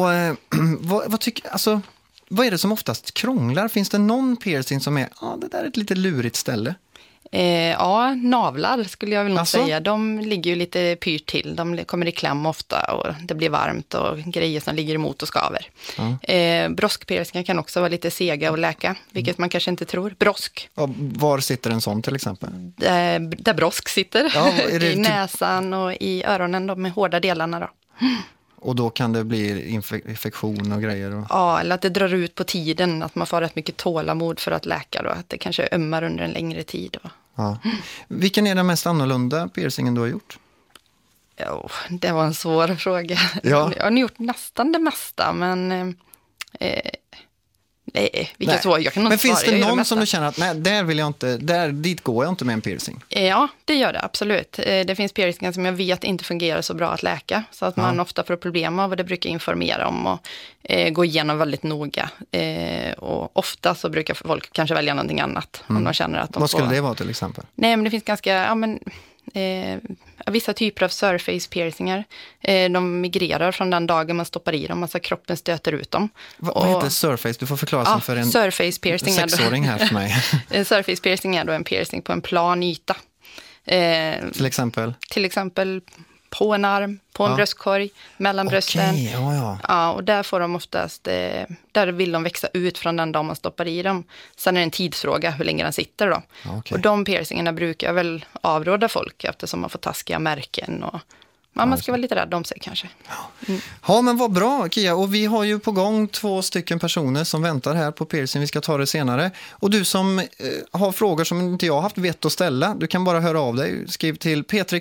Speaker 2: vad är det som oftast krånglar? Finns det någon piercing som är, det där är ett lite lurigt ställe?
Speaker 9: Ja, navlar skulle jag vilja säga. De ligger ju lite pyrt till. De kommer i kläm ofta och det blir varmt och grejer som ligger emot och skaver. Broskpiercingar kan också vara lite sega och läka, vilket man kanske inte tror. Brosk.
Speaker 2: Ja, var sitter en sån till exempel?
Speaker 9: Där brosk sitter. Ja, i näsan och i öronen, de hårda delarna då.
Speaker 2: Och då kan det bli infektion och grejer?
Speaker 9: Ja, eller att det drar ut på tiden. Att man får rätt mycket tålamod för att läka då. Att det kanske ömmar under en längre tid.
Speaker 2: Ja. Vilken är den mest annorlunda piercingen du har gjort?
Speaker 9: Jo, det var en svår fråga.
Speaker 2: Ja.
Speaker 9: Jag har gjort nästan det mesta, men Nej, vilket så, jag kan nog
Speaker 2: Men
Speaker 9: inte
Speaker 2: finns
Speaker 9: svara,
Speaker 2: det
Speaker 9: jag gör
Speaker 2: någon
Speaker 9: mesta.
Speaker 2: som du känner att nej, där vill jag inte, dit går jag inte med en piercing?
Speaker 9: Ja, det gör det absolut. Det finns piercingar som jag vet inte fungerar så bra att läka. Så att man ofta får problem av, och det brukar jag informera om och gå igenom väldigt noga. Och ofta så brukar folk kanske välja någonting annat om de känner att de
Speaker 2: Vad skulle det vara till exempel?
Speaker 9: Nej, men det finns ganska, vissa typer av surface piercingar. De migrerar från den dagen man stoppar i dem, alltså kroppen stöter ut dem.
Speaker 2: Vad heter surface? Du får förklara som för en
Speaker 9: surface piercing
Speaker 2: 6-åring här för mig.
Speaker 9: En surface piercing är då en piercing på en plan yta.
Speaker 2: Till exempel?
Speaker 9: Till exempel på en arm, på en bröstkorg, mellan brösten.
Speaker 2: Okej, ja.
Speaker 9: Ja, och där får de oftast, där vill de växa ut från den dag man stoppar i dem. Sen är det en tidsfråga hur länge den sitter då.
Speaker 2: Okay.
Speaker 9: Och de piercingarna brukar jag väl avråda folk eftersom man får taskiga märken och man ska vara lite rädd om sig kanske.
Speaker 2: Ja, men vad bra Kia. Och vi har ju på gång 2 stycken personer som väntar här på piercing. Vi ska ta det senare. Och du som har frågor som inte jag har haft vett att ställa, du kan bara höra av dig. Skriv till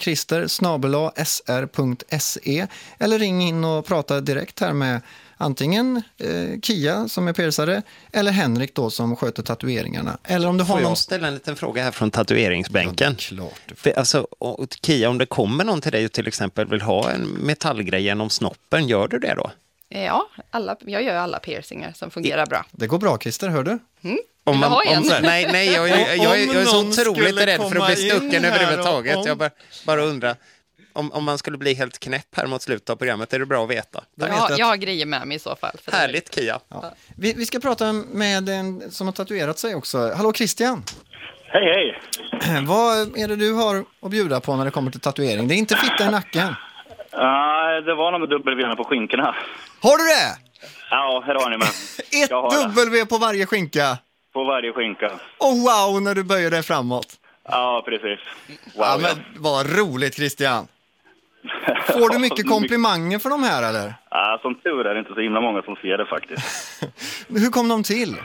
Speaker 2: petrikrister@sr.se eller ring in och prata direkt här med antingen Kia som är piercare eller Henrik då som sköter tatueringarna. Eller om du har
Speaker 8: Får jag ställa en liten fråga här från tatueringsbänken?
Speaker 2: Ja,
Speaker 8: alltså, Kia, om det kommer någon till dig och till exempel vill ha en metallgrej genom snoppen, gör du det då?
Speaker 9: Ja, jag gör alla piercingar som fungerar bra.
Speaker 2: Det går bra, Christer, hör du?
Speaker 8: Nej, jag är så otroligt rädd för att bli stucken överhuvudtaget. Jag bara undrar. Om man skulle bli helt knäpp här mot slutet av programmet, är det bra att veta?
Speaker 9: Jag har grejer med mig i så fall.
Speaker 8: Härligt, Kia.
Speaker 2: Ja. Vi ska prata med en som har tatuerat sig också. Hallå Christian.
Speaker 10: Hej.
Speaker 2: Vad är det du har att bjuda på när det kommer till tatuering? Det är inte fitta i nacken.
Speaker 10: Det var någon med W på skinkorna.
Speaker 2: Har du det?
Speaker 10: Ja, här har ni med.
Speaker 2: Ett W på varje skinka?
Speaker 10: På varje skinka.
Speaker 2: Och wow, när du böjer dig framåt.
Speaker 10: Ja, precis. Wow,
Speaker 2: ja, men vad roligt, Christian. Får du mycket komplimanger för de här, eller?
Speaker 10: Ja, som tur är det inte så himla många som ser det faktiskt.
Speaker 2: Hur kom de till?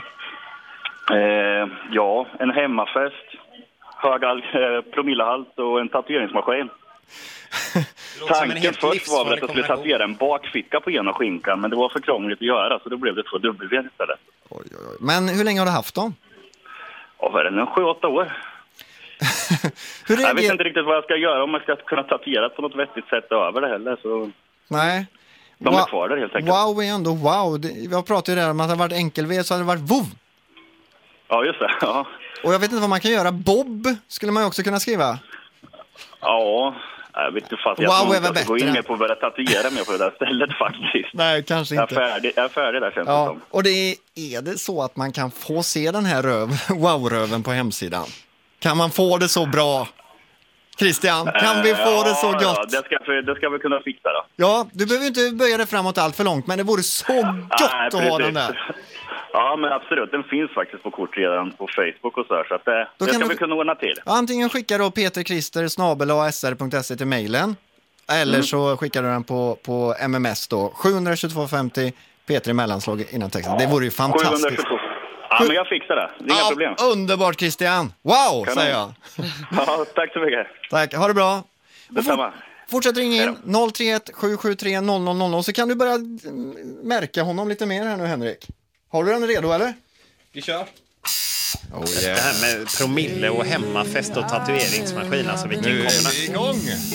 Speaker 10: En hemmafest, hög promillehalt och en tatueringsmaskin. Tanken först var väl att jag skulle tatuera en bakficka på ena skinkan, men det var för krångligt att göra, så då blev det 2 W istället.
Speaker 2: Oj. Men hur länge har du haft dem?
Speaker 10: Vad är det, 7-8 år. Jag vet inte riktigt vad jag ska göra, om jag ska kunna tatuera på något vettigt sätt över det heller. Så...
Speaker 2: Nej.
Speaker 10: De är kvar där helt enkelt.
Speaker 2: Wow är ändå wow. Jag pratade ju där om att det hade varit enkel-V så hade det varit vov.
Speaker 10: Ja, just det. Ja.
Speaker 2: Och jag vet inte vad man kan göra. Bob skulle man ju också kunna skriva.
Speaker 10: Ja, jag vet inte fast
Speaker 2: wow,
Speaker 10: jag ska gå in med på att börja tatuera mig på det där stället faktiskt.
Speaker 2: Nej, kanske inte.
Speaker 10: Jag är färdig där känns det som.
Speaker 2: Och är det så att man kan få se den här wow-röven på hemsidan? Kan man få det så bra? Christian, kan vi få det så gott?
Speaker 10: Ja, det ska vi kunna fixa då.
Speaker 2: Ja, du behöver inte böja det framåt allt för långt, men det vore så gott att ha den där.
Speaker 10: Ja, men absolut. Den finns faktiskt på kort redan på Facebook och så här, så att det ska vi kunna ordna till.
Speaker 2: Antingen skickar du petrikrister@sr.se till mejlen, eller så skickar du den på MMS då. 72250 Petri mellanslag innan texten. Det vore ju fantastiskt.
Speaker 10: 722. Ja, men jag fixar det. Det är inga problem.
Speaker 2: Underbart, Christian. Wow, säger jag.
Speaker 10: Ja, tack så mycket.
Speaker 2: Tack, ha det bra.
Speaker 10: Detsamma.
Speaker 2: Fortsätt ringa in 031 773 0000 så kan du börja märka honom lite mer här nu, Henrik. Har du den redo, eller?
Speaker 4: Vi kör.
Speaker 8: Det här med promille och hemmafest och tatueringsmaskin, alltså vilken kombination.
Speaker 2: Nu är vi igång!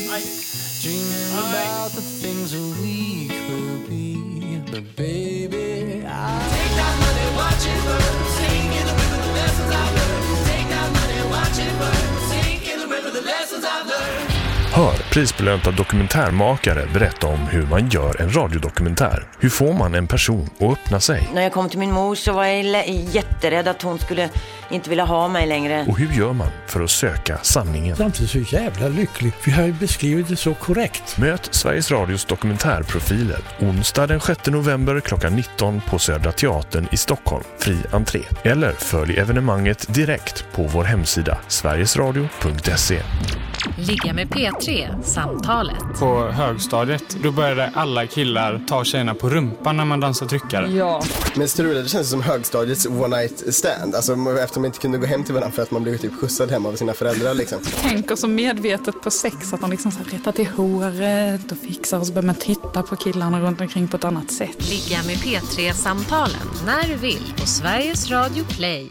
Speaker 11: Hör prisbelönta dokumentärmakare berätta om hur man gör en radiodokumentär. Hur får man en person att öppna sig?
Speaker 12: När jag kom till min mor så var jag jätterädd att hon skulle inte vilja ha mig längre.
Speaker 11: Och hur gör man för att söka sanningen?
Speaker 13: Samtidigt så jävla lycklig. Vi har ju beskrivit det så korrekt.
Speaker 11: Möt Sveriges Radios dokumentärprofiler onsdag den 6 november klockan 19 på Södra Teatern i Stockholm. Fri entré. Eller följ evenemanget direkt på vår hemsida sverigesradio.se.
Speaker 6: Ligga med P3, samtalet.
Speaker 14: På högstadiet, då började alla killar ta tjejerna på rumpan när man dansar tryckare.
Speaker 15: Ja. Men strulade, det känns som högstadiets one night stand. Alltså efter man inte kunde gå hem till varandra för att man blev typ skjutsad hem av sina föräldrar liksom.
Speaker 16: Tänker så medvetet på sex att man liksom så rättar till håret och fixar och så börjar man titta på killarna runt omkring på ett annat sätt.
Speaker 6: Ligga med P3-samtalen när du vill på Sveriges Radio Play.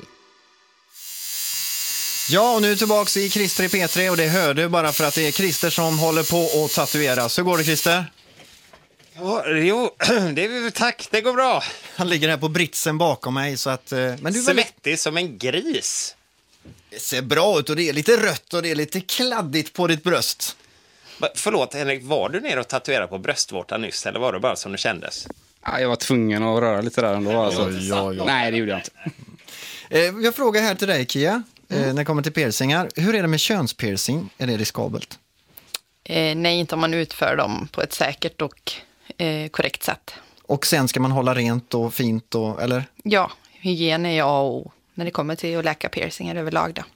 Speaker 2: Ja, och nu tillbaka i Christer i P3 och det hör du bara för att det är Christer som håller på att tatuera. Så går det, Christer?
Speaker 8: Ja, jo, tack, det går bra.
Speaker 2: Han ligger här på britsen bakom mig så att... Men du är
Speaker 8: svettig som en gris.
Speaker 2: Det ser bra ut och det är lite rött och det är lite kladdigt på ditt bröst.
Speaker 8: Förlåt Henrik, var du ner och tatuerade på bröstvårtan nyss eller var det bara som det kändes?
Speaker 4: Ja, jag var tvungen att röra lite där ändå. Alltså.
Speaker 2: Ja.
Speaker 4: Nej, det gjorde jag inte.
Speaker 2: Jag frågar här till dig, Kia, när det kommer till piercingar. Hur är det med könspiercing? Är det riskabelt?
Speaker 9: Nej, inte om man utför dem på ett säkert och korrekt sätt.
Speaker 2: Och sen ska man hålla rent och fint, och, eller?
Speaker 9: Ja, hygien är A och O när det kommer till att läka piercingar överlag då.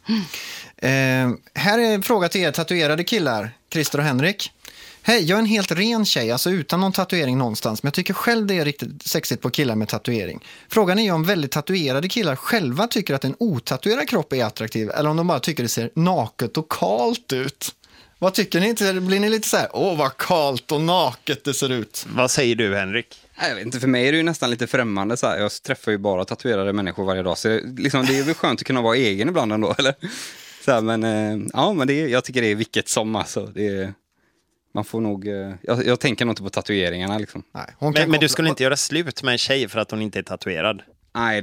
Speaker 2: Här är en fråga till er tatuerade killar, Christer och Henrik. Hej, jag är en helt ren tjej, alltså utan någon tatuering någonstans. Men jag tycker själv det är riktigt sexigt på killar med tatuering. Frågan är ju om väldigt tatuerade killar själva tycker att en otatuerad kropp är attraktiv. Eller om de bara tycker det ser naket och kalt ut. Vad tycker ni? Blir ni lite så här, vad kalt och naket det ser ut?
Speaker 8: Vad säger du, Henrik?
Speaker 4: Jag vet inte, för mig är det ju nästan lite främmande. Så här. Jag träffar ju bara tatuerade människor varje dag. Så liksom, det är väl skönt att kunna vara egen ibland ändå, eller? Så här, men jag tycker det är vilket som, alltså. Man får nog... Jag tänker nog inte på tatueringarna, liksom.
Speaker 8: Nej, men du skulle inte göra slut med en tjej för att hon inte är tatuerad?
Speaker 4: Nej,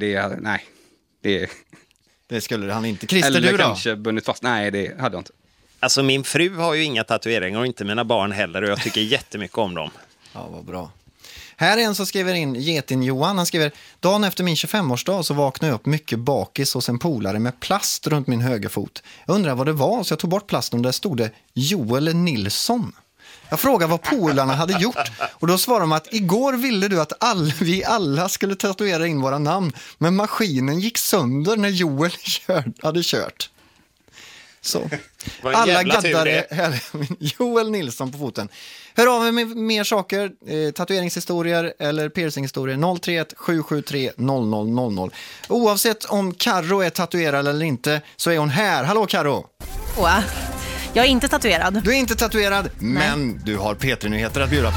Speaker 2: det skulle han inte. Christer,
Speaker 4: eller
Speaker 2: du då?
Speaker 4: Kanske bundit fast. Nej, det hade jag inte.
Speaker 8: Alltså min fru har ju inga tatueringar och inte mina barn heller och jag tycker jättemycket om dem.
Speaker 2: Ja, vad bra. Här är en som skriver in, Getin Johan, han skriver: dagen efter min 25-årsdag så vaknade jag upp mycket bakis hos en polare med plast runt min högerfot. Jag undrar vad det var, så jag tog bort plasten och där stod det Joel Nilsson. Jag frågade vad polarna hade gjort och då svarade de att igår ville du att vi alla skulle tatuera in våra namn, men maskinen gick sönder när Joel hade kört. Så, alla gaddare här, Joel Nilsson på foten. Hör av er med mer saker, tatueringshistorier eller piercinghistorier, 031 773 0000. Oavsett om Karo är tatuerad eller inte så är hon här. Hallå Karo!
Speaker 17: Jag är inte tatuerad.
Speaker 2: Du är inte tatuerad, men du har P3-nyheter att bjuda på.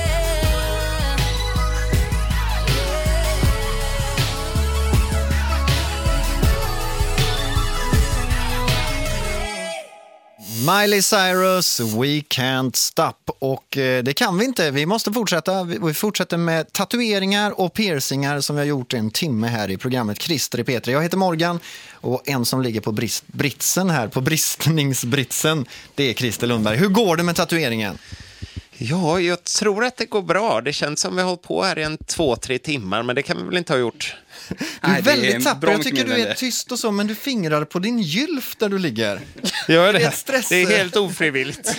Speaker 2: Miley Cyrus, We Can't Stop. Och det kan vi inte, vi måste fortsätta. Vi fortsätter med tatueringar och piercingar som vi har gjort en timme här i programmet Christer i P3. Jag heter Morgan och en som ligger på britsen här, på bristningsbritsen, det är Christer Lundberg. Hur går det med tatueringen?
Speaker 8: Ja, jag tror att det går bra. Det känns som vi har hållit på här i 2-3 timmar, men det kan vi väl inte ha gjort.
Speaker 2: Du är väldigt tappar. Jag tycker du är tyst och så, men du fingrar på din gylf där du ligger.
Speaker 8: Gör det?
Speaker 2: Det
Speaker 8: är helt ofrivilligt.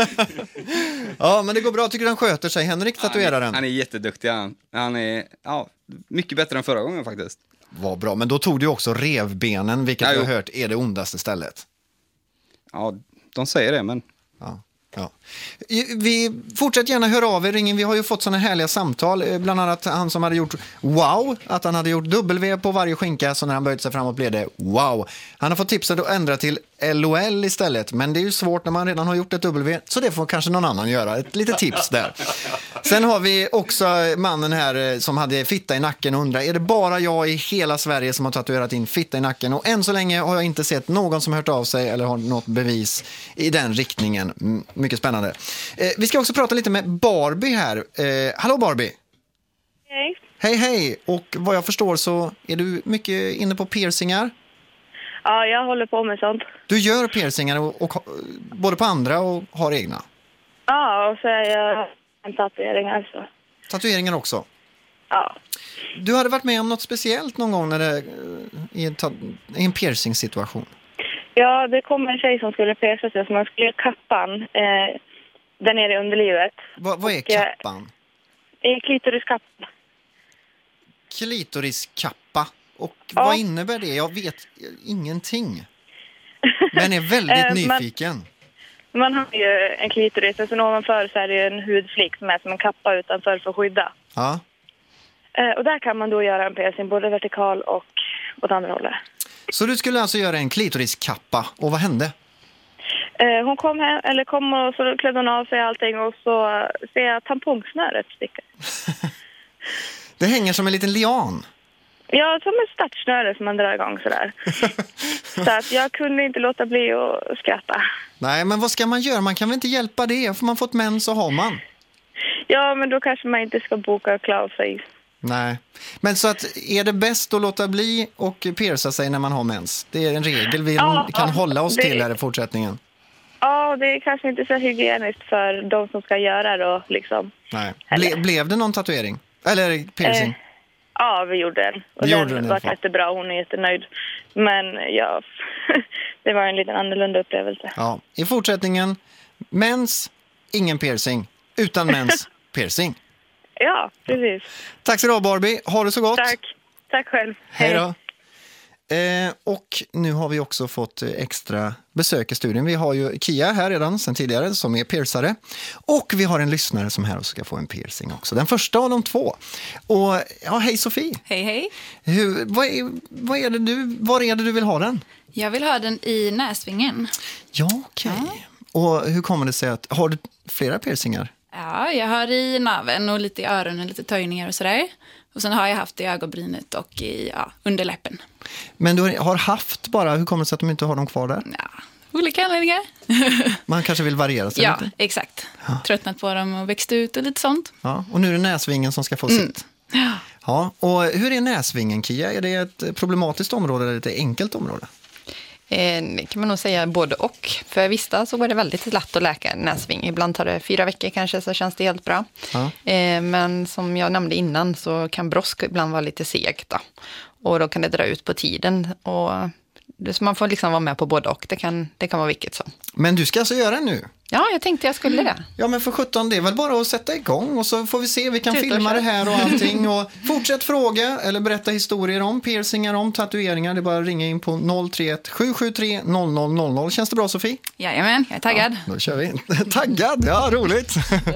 Speaker 2: Ja, men det går bra. Tycker du han sköter sig? Henrik tatueraren.
Speaker 4: Han är jätteduktig. Han är mycket bättre än förra gången faktiskt.
Speaker 2: Vad bra, men då tog du också revbenen, vilket jag har hört är det ondaste stället.
Speaker 4: Ja, de säger det, men...
Speaker 2: Ja. Vi fortsätter gärna höra av er, ringen. Vi har ju fått såna härliga samtal, bland annat han som hade gjort wow, att han hade gjort W på varje skinka, så när han böjde sig framåt blev det wow. Han har fått tipset att ändra till LOL istället, men det är ju svårt när man redan har gjort ett W, så det får kanske någon annan göra. Ett litet tips där. Sen har vi också mannen här som hade fitta i nacken och undrar, är det bara jag i hela Sverige som har tatuerat in fitta i nacken? Och än så länge har jag inte sett någon som hört av sig eller har något bevis i den riktningen. Mycket spännande. Vi ska också prata lite med Barbie här. Hallå Barbie!
Speaker 18: Hej!
Speaker 2: Hej hej! Och vad jag förstår så är du mycket inne på piercingar?
Speaker 18: Ja, jag håller på med sånt.
Speaker 2: Du gör piercingar och både på andra och har egna?
Speaker 18: Ja, och så är jag en tatuering alltså.
Speaker 2: Tatueringar också?
Speaker 18: Ja.
Speaker 2: Du hade varit med om något speciellt någon gång när det, i en piercing-situation?
Speaker 18: Ja, det kom en tjej som skulle pierca sig, så man skulle göra kappan där nere i underlivet.
Speaker 2: Vad är kappan?
Speaker 18: Klitoriskappa.
Speaker 2: Klitoriskappa? Och vad innebär det? Jag vet ingenting. Men är väldigt nyfiken.
Speaker 18: Man har ju en klitoris, och sen ovanför så är det en hudflik som är som en kappa utanför för att skydda.
Speaker 2: Ja.
Speaker 18: Och där kan man då göra en piercing både vertikal och åt andra hållet.
Speaker 2: Så du skulle alltså göra en klitoriskappa, och vad hände?
Speaker 18: Hon kom och så klädde hon av sig allting, och så ser jag tampongsnöret sticka.
Speaker 2: Det hänger som en liten lian.
Speaker 18: Ja, som en startsnöre som man drar igång sådär. Så att jag kunde inte låta bli att skratta.
Speaker 2: Nej, men vad ska man göra? Man kan väl inte hjälpa det? Får man fått mens så har man.
Speaker 18: Ja, men då kanske man inte ska boka Klaus sig.
Speaker 2: Nej, men så att är det bäst att låta bli och pierca sig när man har mens? Det är en regel vi kan hålla oss till här i fortsättningen.
Speaker 18: Ja, det är kanske inte så hygieniskt för de som ska göra då liksom.
Speaker 2: Nej. Blev det någon tatuering? Eller piercing?
Speaker 18: Ja, vi gjorde den. Och den var jättebra, hon är jättenöjd. Men ja, det var en liten annorlunda upplevelse.
Speaker 2: Ja, i fortsättningen, mens, ingen piercing. Utan mens, piercing.
Speaker 18: Ja, precis.
Speaker 2: Tack så mycket, Barbie. Ha det så gott.
Speaker 18: Tack själv.
Speaker 2: Hej då. Och nu har vi också fått extra besök i studion. Vi har ju Kia här redan sedan tidigare som är piercare. Och vi har en lyssnare som här ska få en piercing också. Den första av de två. Och ja, hej Sofie.
Speaker 19: Hej, hej.
Speaker 2: Var är det du vill ha den?
Speaker 19: Jag vill ha den i näsvingen.
Speaker 2: Ja, okej. Ja. Och hur kommer det sig att, har du flera piercingar?
Speaker 19: Ja, jag har i naveln och lite i öronen, lite töjningar och sådär. Och sen har jag haft det i ögonbrynet och i underläppen.
Speaker 2: Men du har haft bara, hur kommer det sig att de inte har dem kvar där?
Speaker 19: Ja, olika anledningar.
Speaker 2: Man kanske vill variera sig lite?
Speaker 19: Ja, exakt. Ja. Tröttnat på dem och växt ut och lite sånt.
Speaker 2: Ja, och nu är det näsvingen som ska få sitt. Ja, och hur är näsvingen, Kia? Är det ett problematiskt område eller ett enkelt område?
Speaker 9: Det kan man nog säga både och. För vissa så går det väldigt lätt att läka näsving. Ibland tar det 4 veckor kanske, så känns det helt bra. Ja. Men som jag nämnde innan så kan brosk ibland vara lite segt då. Och då kan det dra ut på tiden. Och så man får liksom vara med på både och. Det kan vara vilket så.
Speaker 2: Men du ska alltså göra det nu?
Speaker 9: Ja, jag tänkte jag skulle det.
Speaker 2: Ja, men för 17, det är väl bara att sätta igång och så får vi se, vi kan filma det här och allting. Och fortsätt fråga eller berätta historier om piercingar, om tatueringar. Det är bara att ringa in på 031 773 0000. Känns det bra, Sofie?
Speaker 19: Jajamän, jag är taggad.
Speaker 2: Ja, då kör vi. Taggad, ja, roligt.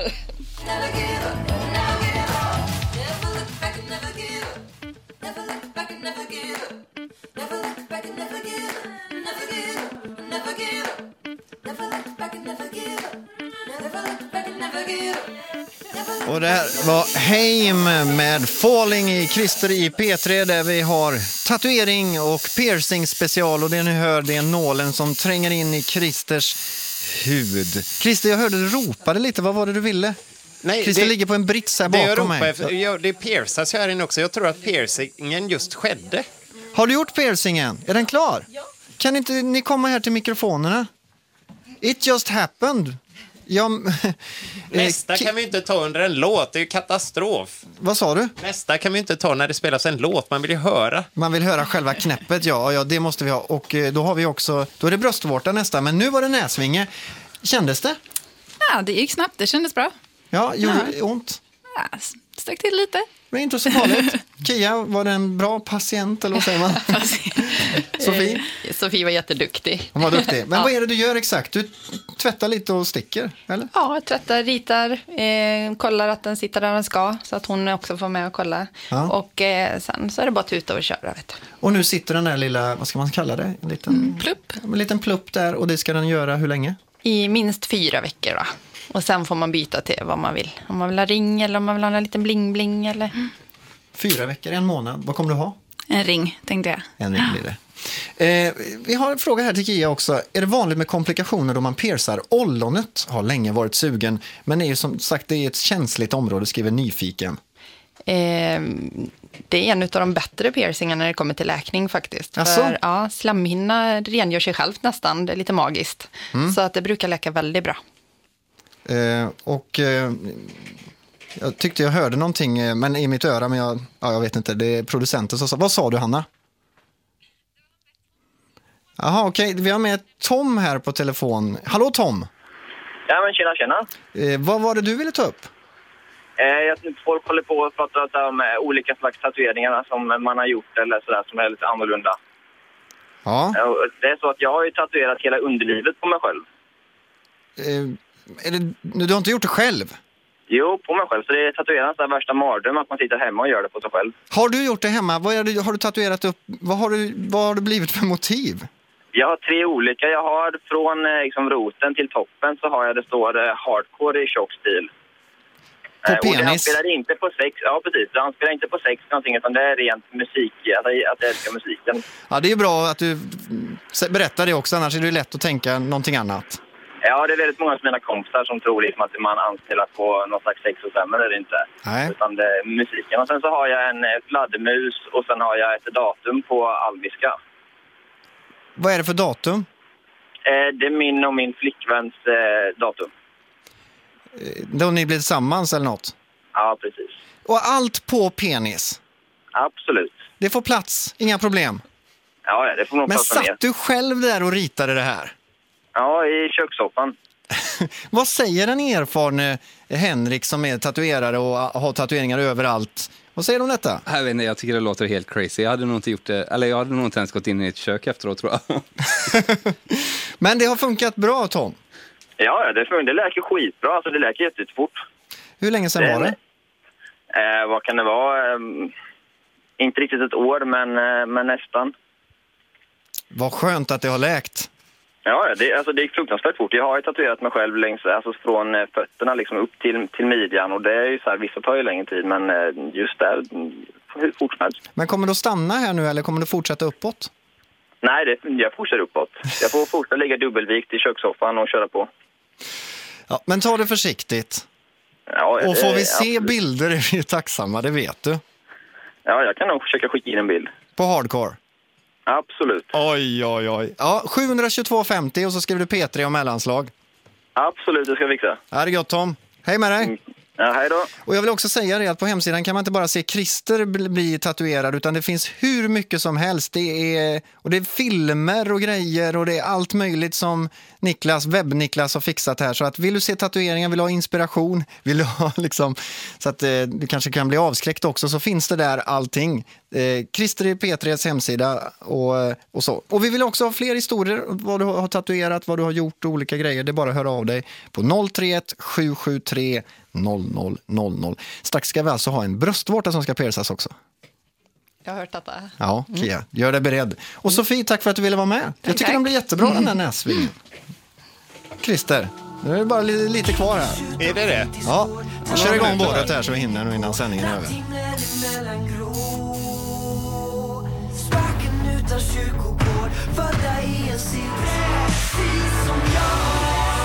Speaker 2: Och det här var Heim med Falling i Christer i P3 där vi har tatuering och piercing special, och det ni hör, det är nålen som tränger in i Christers hud. Christer, jag hörde du ropade lite, vad var det du ville? Nej, Christer ligger på en brits här bakom mig.
Speaker 8: Det piercas här inne också. Jag tror att piercingen just skedde.
Speaker 2: Har du gjort piercingen? Är den klar? Ja. Kan inte ni komma här till mikrofonerna? It just happened.
Speaker 8: Nästa kan vi inte ta under en låt, det är ju katastrof.
Speaker 2: Vad sa du?
Speaker 8: Nästa kan vi inte ta när det spelas en låt, man vill ju höra.
Speaker 2: Man vill höra själva knäppet, ja det måste vi ha. Och då har vi också, då är det bröstvårta nästa, men nu var det näsvinge. Kändes det?
Speaker 19: Ja, det gick snabbt, det kändes bra.
Speaker 2: Ja, gjorde det ont?
Speaker 19: Ja, stack till lite.
Speaker 2: Men inte så farligt. Kia, var det en bra patient eller vad säger man? Sofie?
Speaker 9: Sofie var jätteduktig.
Speaker 2: Hon var duktig. Men vad är det du gör exakt? Du tvättar lite och sticker, eller?
Speaker 9: Ja, tvättar, ritar, kollar att den sitter där den ska, så att hon också får med och kolla. Ja. Och sen så är det bara att tuta och köra, vet du.
Speaker 2: Och nu sitter den där lilla, vad ska man kalla det? En liten
Speaker 19: plupp.
Speaker 2: En liten plupp där, och det ska den göra hur länge?
Speaker 9: I minst 4 veckor då. Och sen får man byta till vad man vill. Om man vill ha ring eller om man vill ha en liten bling-bling eller...
Speaker 2: 4 veckor, 1 månad. Vad kommer du ha?
Speaker 19: En ring, tänkte jag.
Speaker 2: En ring blir det. Vi har en fråga här till Kia också. Är det vanligt med komplikationer då man piercar? Ollonet har länge varit sugen, men är ju som sagt, det är ett känsligt område, skriver Nyfiken.
Speaker 9: Det är en av de bättre piercingarna när det kommer till läkning faktiskt. För ja, slemhinna rengör sig självt nästan, det är lite magiskt. Så att det brukar läka väldigt bra.
Speaker 2: Jag tyckte jag hörde någonting men i mitt öra, men jag vet inte, det är producenten som sa. Vad sa du, Hanna? Jaha, okej. Vi har med Tom här på telefon. Hallå Tom.
Speaker 20: Ja, men tjena.
Speaker 2: Vad var det du ville ta upp?
Speaker 20: Folk håller på och pratar om olika slags tatueringar som man har gjort eller sådär, som är lite annorlunda.
Speaker 2: Ja.
Speaker 20: Det är så att jag har ju tatuerat hela underlivet på mig själv.
Speaker 2: Du har inte gjort det själv?
Speaker 20: Jo, på mig själv. Så det är tatuerarens värsta mardröm att man sitter hemma och gör det på sig själv.
Speaker 2: Har du gjort det hemma? Har du tatuerat upp? Vad har det blivit för motiv?
Speaker 20: Jag har 3 olika. Jag har från liksom, roten till toppen så har jag det står hardcore i tjock stil.
Speaker 2: På penis?
Speaker 20: Och han spelar inte på sex. Ja, precis. Han spelar inte på sex någonting utan det är rent musik. Att jag älskar musiken.
Speaker 2: Ja, det är bra att du berättar det också. Annars är det lätt att tänka någonting annat.
Speaker 20: Ja, det är väldigt många av mina kompisar som tror liksom att man anspelar på någon slags sex och sen, men det är det inte.
Speaker 2: Nej.
Speaker 20: Utan det är musiken. Och sen så har jag en fladdermus och sen har jag ett datum på alviska.
Speaker 2: Vad är det för datum?
Speaker 20: Det är min och min flickväns datum.
Speaker 2: Då ni blir tillsammans eller något?
Speaker 20: Ja, precis.
Speaker 2: Och allt på penis?
Speaker 20: Absolut.
Speaker 2: Det får plats, inga problem?
Speaker 20: Ja, det får nog plats.
Speaker 2: Men satt du själv där och ritade det här?
Speaker 20: Ja, i kökssoffan.
Speaker 2: Vad säger den erfarne Henrik som är tatuerare och har tatueringar överallt? Vad säger du om detta?
Speaker 4: Jag vet inte, jag tycker det låter helt crazy. Jag hade nog inte gjort det, eller jag hade nog inte ens gått in i ett kök efteråt, tror jag.
Speaker 2: Men det har funkat bra, Tom?
Speaker 20: Ja, det läker skitbra. Alltså det läker jättefort.
Speaker 2: Hur länge sedan var det?
Speaker 20: Vad kan det vara? Inte riktigt ett år, men nästan.
Speaker 2: Vad skönt att det har läkt.
Speaker 20: Ja, det är fruktansvärt fort. Jag har ju tatuerat mig själv från fötterna liksom upp till midjan. Och det är ju så här, vissa tar ju längre tid, men just där, hur fort som helst.
Speaker 2: Men kommer du att stanna här nu eller kommer du fortsätta uppåt?
Speaker 20: Nej, jag fortsätter uppåt. Jag får fortsätta ligga dubbelvikt i kökssoffan och köra på.
Speaker 2: Ja, men ta det försiktigt.
Speaker 20: Ja,
Speaker 2: och får vi se bilder är vi tacksamma, det vet du.
Speaker 20: Ja, jag kan nog försöka skicka in en bild.
Speaker 2: På hardcore?
Speaker 20: Absolut.
Speaker 2: Oj. Ja, 722,50 och så skriver du P3 om mellanslag.
Speaker 20: Absolut, det ska jag fixa.
Speaker 2: Ja, det är gott, Tom. Hej med dig.
Speaker 20: Ja, hej då.
Speaker 2: Och jag vill också säga det att på hemsidan kan man inte bara se Christer bli tatuerad utan det finns hur mycket som helst. Det är filmer och grejer och det är allt möjligt som Niklas har fixat här. Så att vill du se tatueringar, vill du ha inspiration, vill du ha liksom, så att du kanske kan bli avskräckt också, så finns det där allting. Christer i P3s hemsida och så. Och vi vill också ha fler historier, vad du har tatuerat, vad du har gjort och olika grejer. Det är bara att höra av dig på 031 773 0000. Strax ska vi alltså ha en bröstvårta som ska persas också.
Speaker 9: Jag har hört detta.
Speaker 2: Ja, Kia, gör dig beredd. Och Sofie, tack för att du ville vara med. Jag tycker den blir jättebra, den här näsvingen. Christer, nu är det bara lite kvar här.
Speaker 8: Är det?
Speaker 2: Ja, jag kör igång bådet här så vi hinner innan sändningen är över. Sparken utan kyrkogård, födda i en sin precis som jag.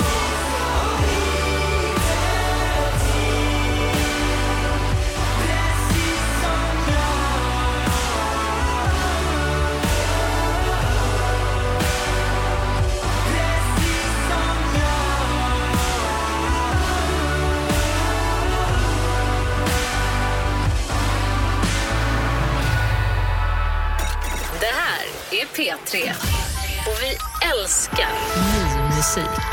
Speaker 6: Är P3 och vi älskar ny musik.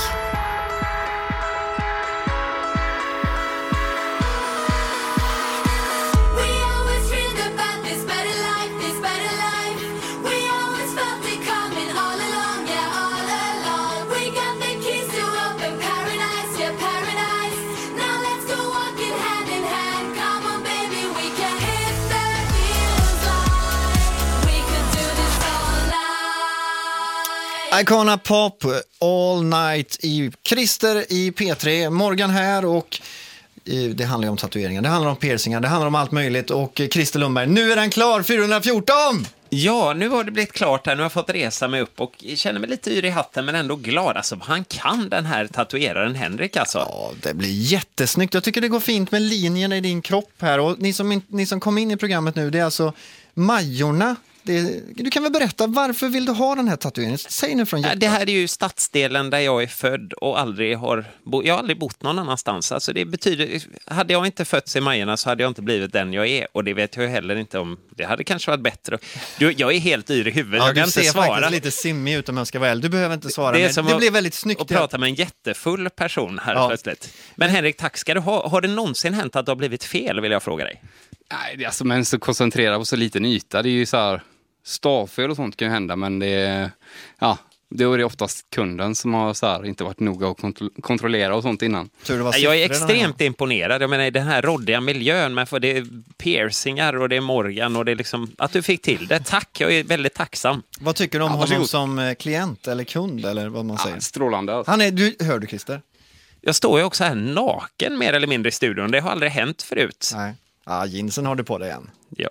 Speaker 2: Icona Pop, All Night i Christer i P3. Morgan här och det handlar ju om tatueringar, det handlar om piercingar, det handlar om allt möjligt. Och Christer Lundberg, nu är den klar, 414!
Speaker 3: Ja, nu har det blivit klart här. Nu har jag fått resa mig upp och känner mig lite yr i hatten men ändå glad. Alltså, han kan den här tatueraren Henrik alltså.
Speaker 2: Ja, det blir jättesnyggt. Jag tycker det går fint med linjerna i din kropp här. Och ni som kom in i programmet nu, det är alltså Majorna. Du kan väl berätta, varför vill du ha den här tatueringen? Säg nu från hjärtat.
Speaker 3: Det här är ju stadsdelen där jag är född och jag har aldrig bott någon annanstans. Alltså det betyder, hade jag inte fötts i Majorna så hade jag inte blivit den jag är. Och det vet jag heller inte om, det hade kanske varit bättre. Jag är helt yr i huvudet, jag kan inte svara.
Speaker 2: Du ser faktiskt lite simmig ut om jag ska vara ärlig. Du behöver inte svara. Det blir väldigt snyggt.
Speaker 3: Och prata med en jättefull person här plötsligt. Men Henrik, tack ska du ha. Har det någonsin hänt att det har blivit fel, vill jag fråga dig?
Speaker 4: Nej, alltså, men så koncentrera på så liten yta. Det är ju så här, stavfel och sånt kan ju hända, men det är, Då är det oftast kunden som har så här, inte varit noga och kontrollera och sånt innan.
Speaker 3: Jag är extremt imponerad. Jag menar, i den här råddiga miljön, men för det är piercingar och det är Morgan och det är liksom att du fick till det. Tack, jag är väldigt tacksam.
Speaker 2: Vad tycker du om honom som klient eller kund eller vad man säger?
Speaker 4: Strålande. Alltså.
Speaker 2: Hör du Christer? Jag
Speaker 3: står ju också här naken mer eller mindre i studion. Det har aldrig hänt förut.
Speaker 2: Nej. Ja, jeansen har du på dig än.
Speaker 3: Ja,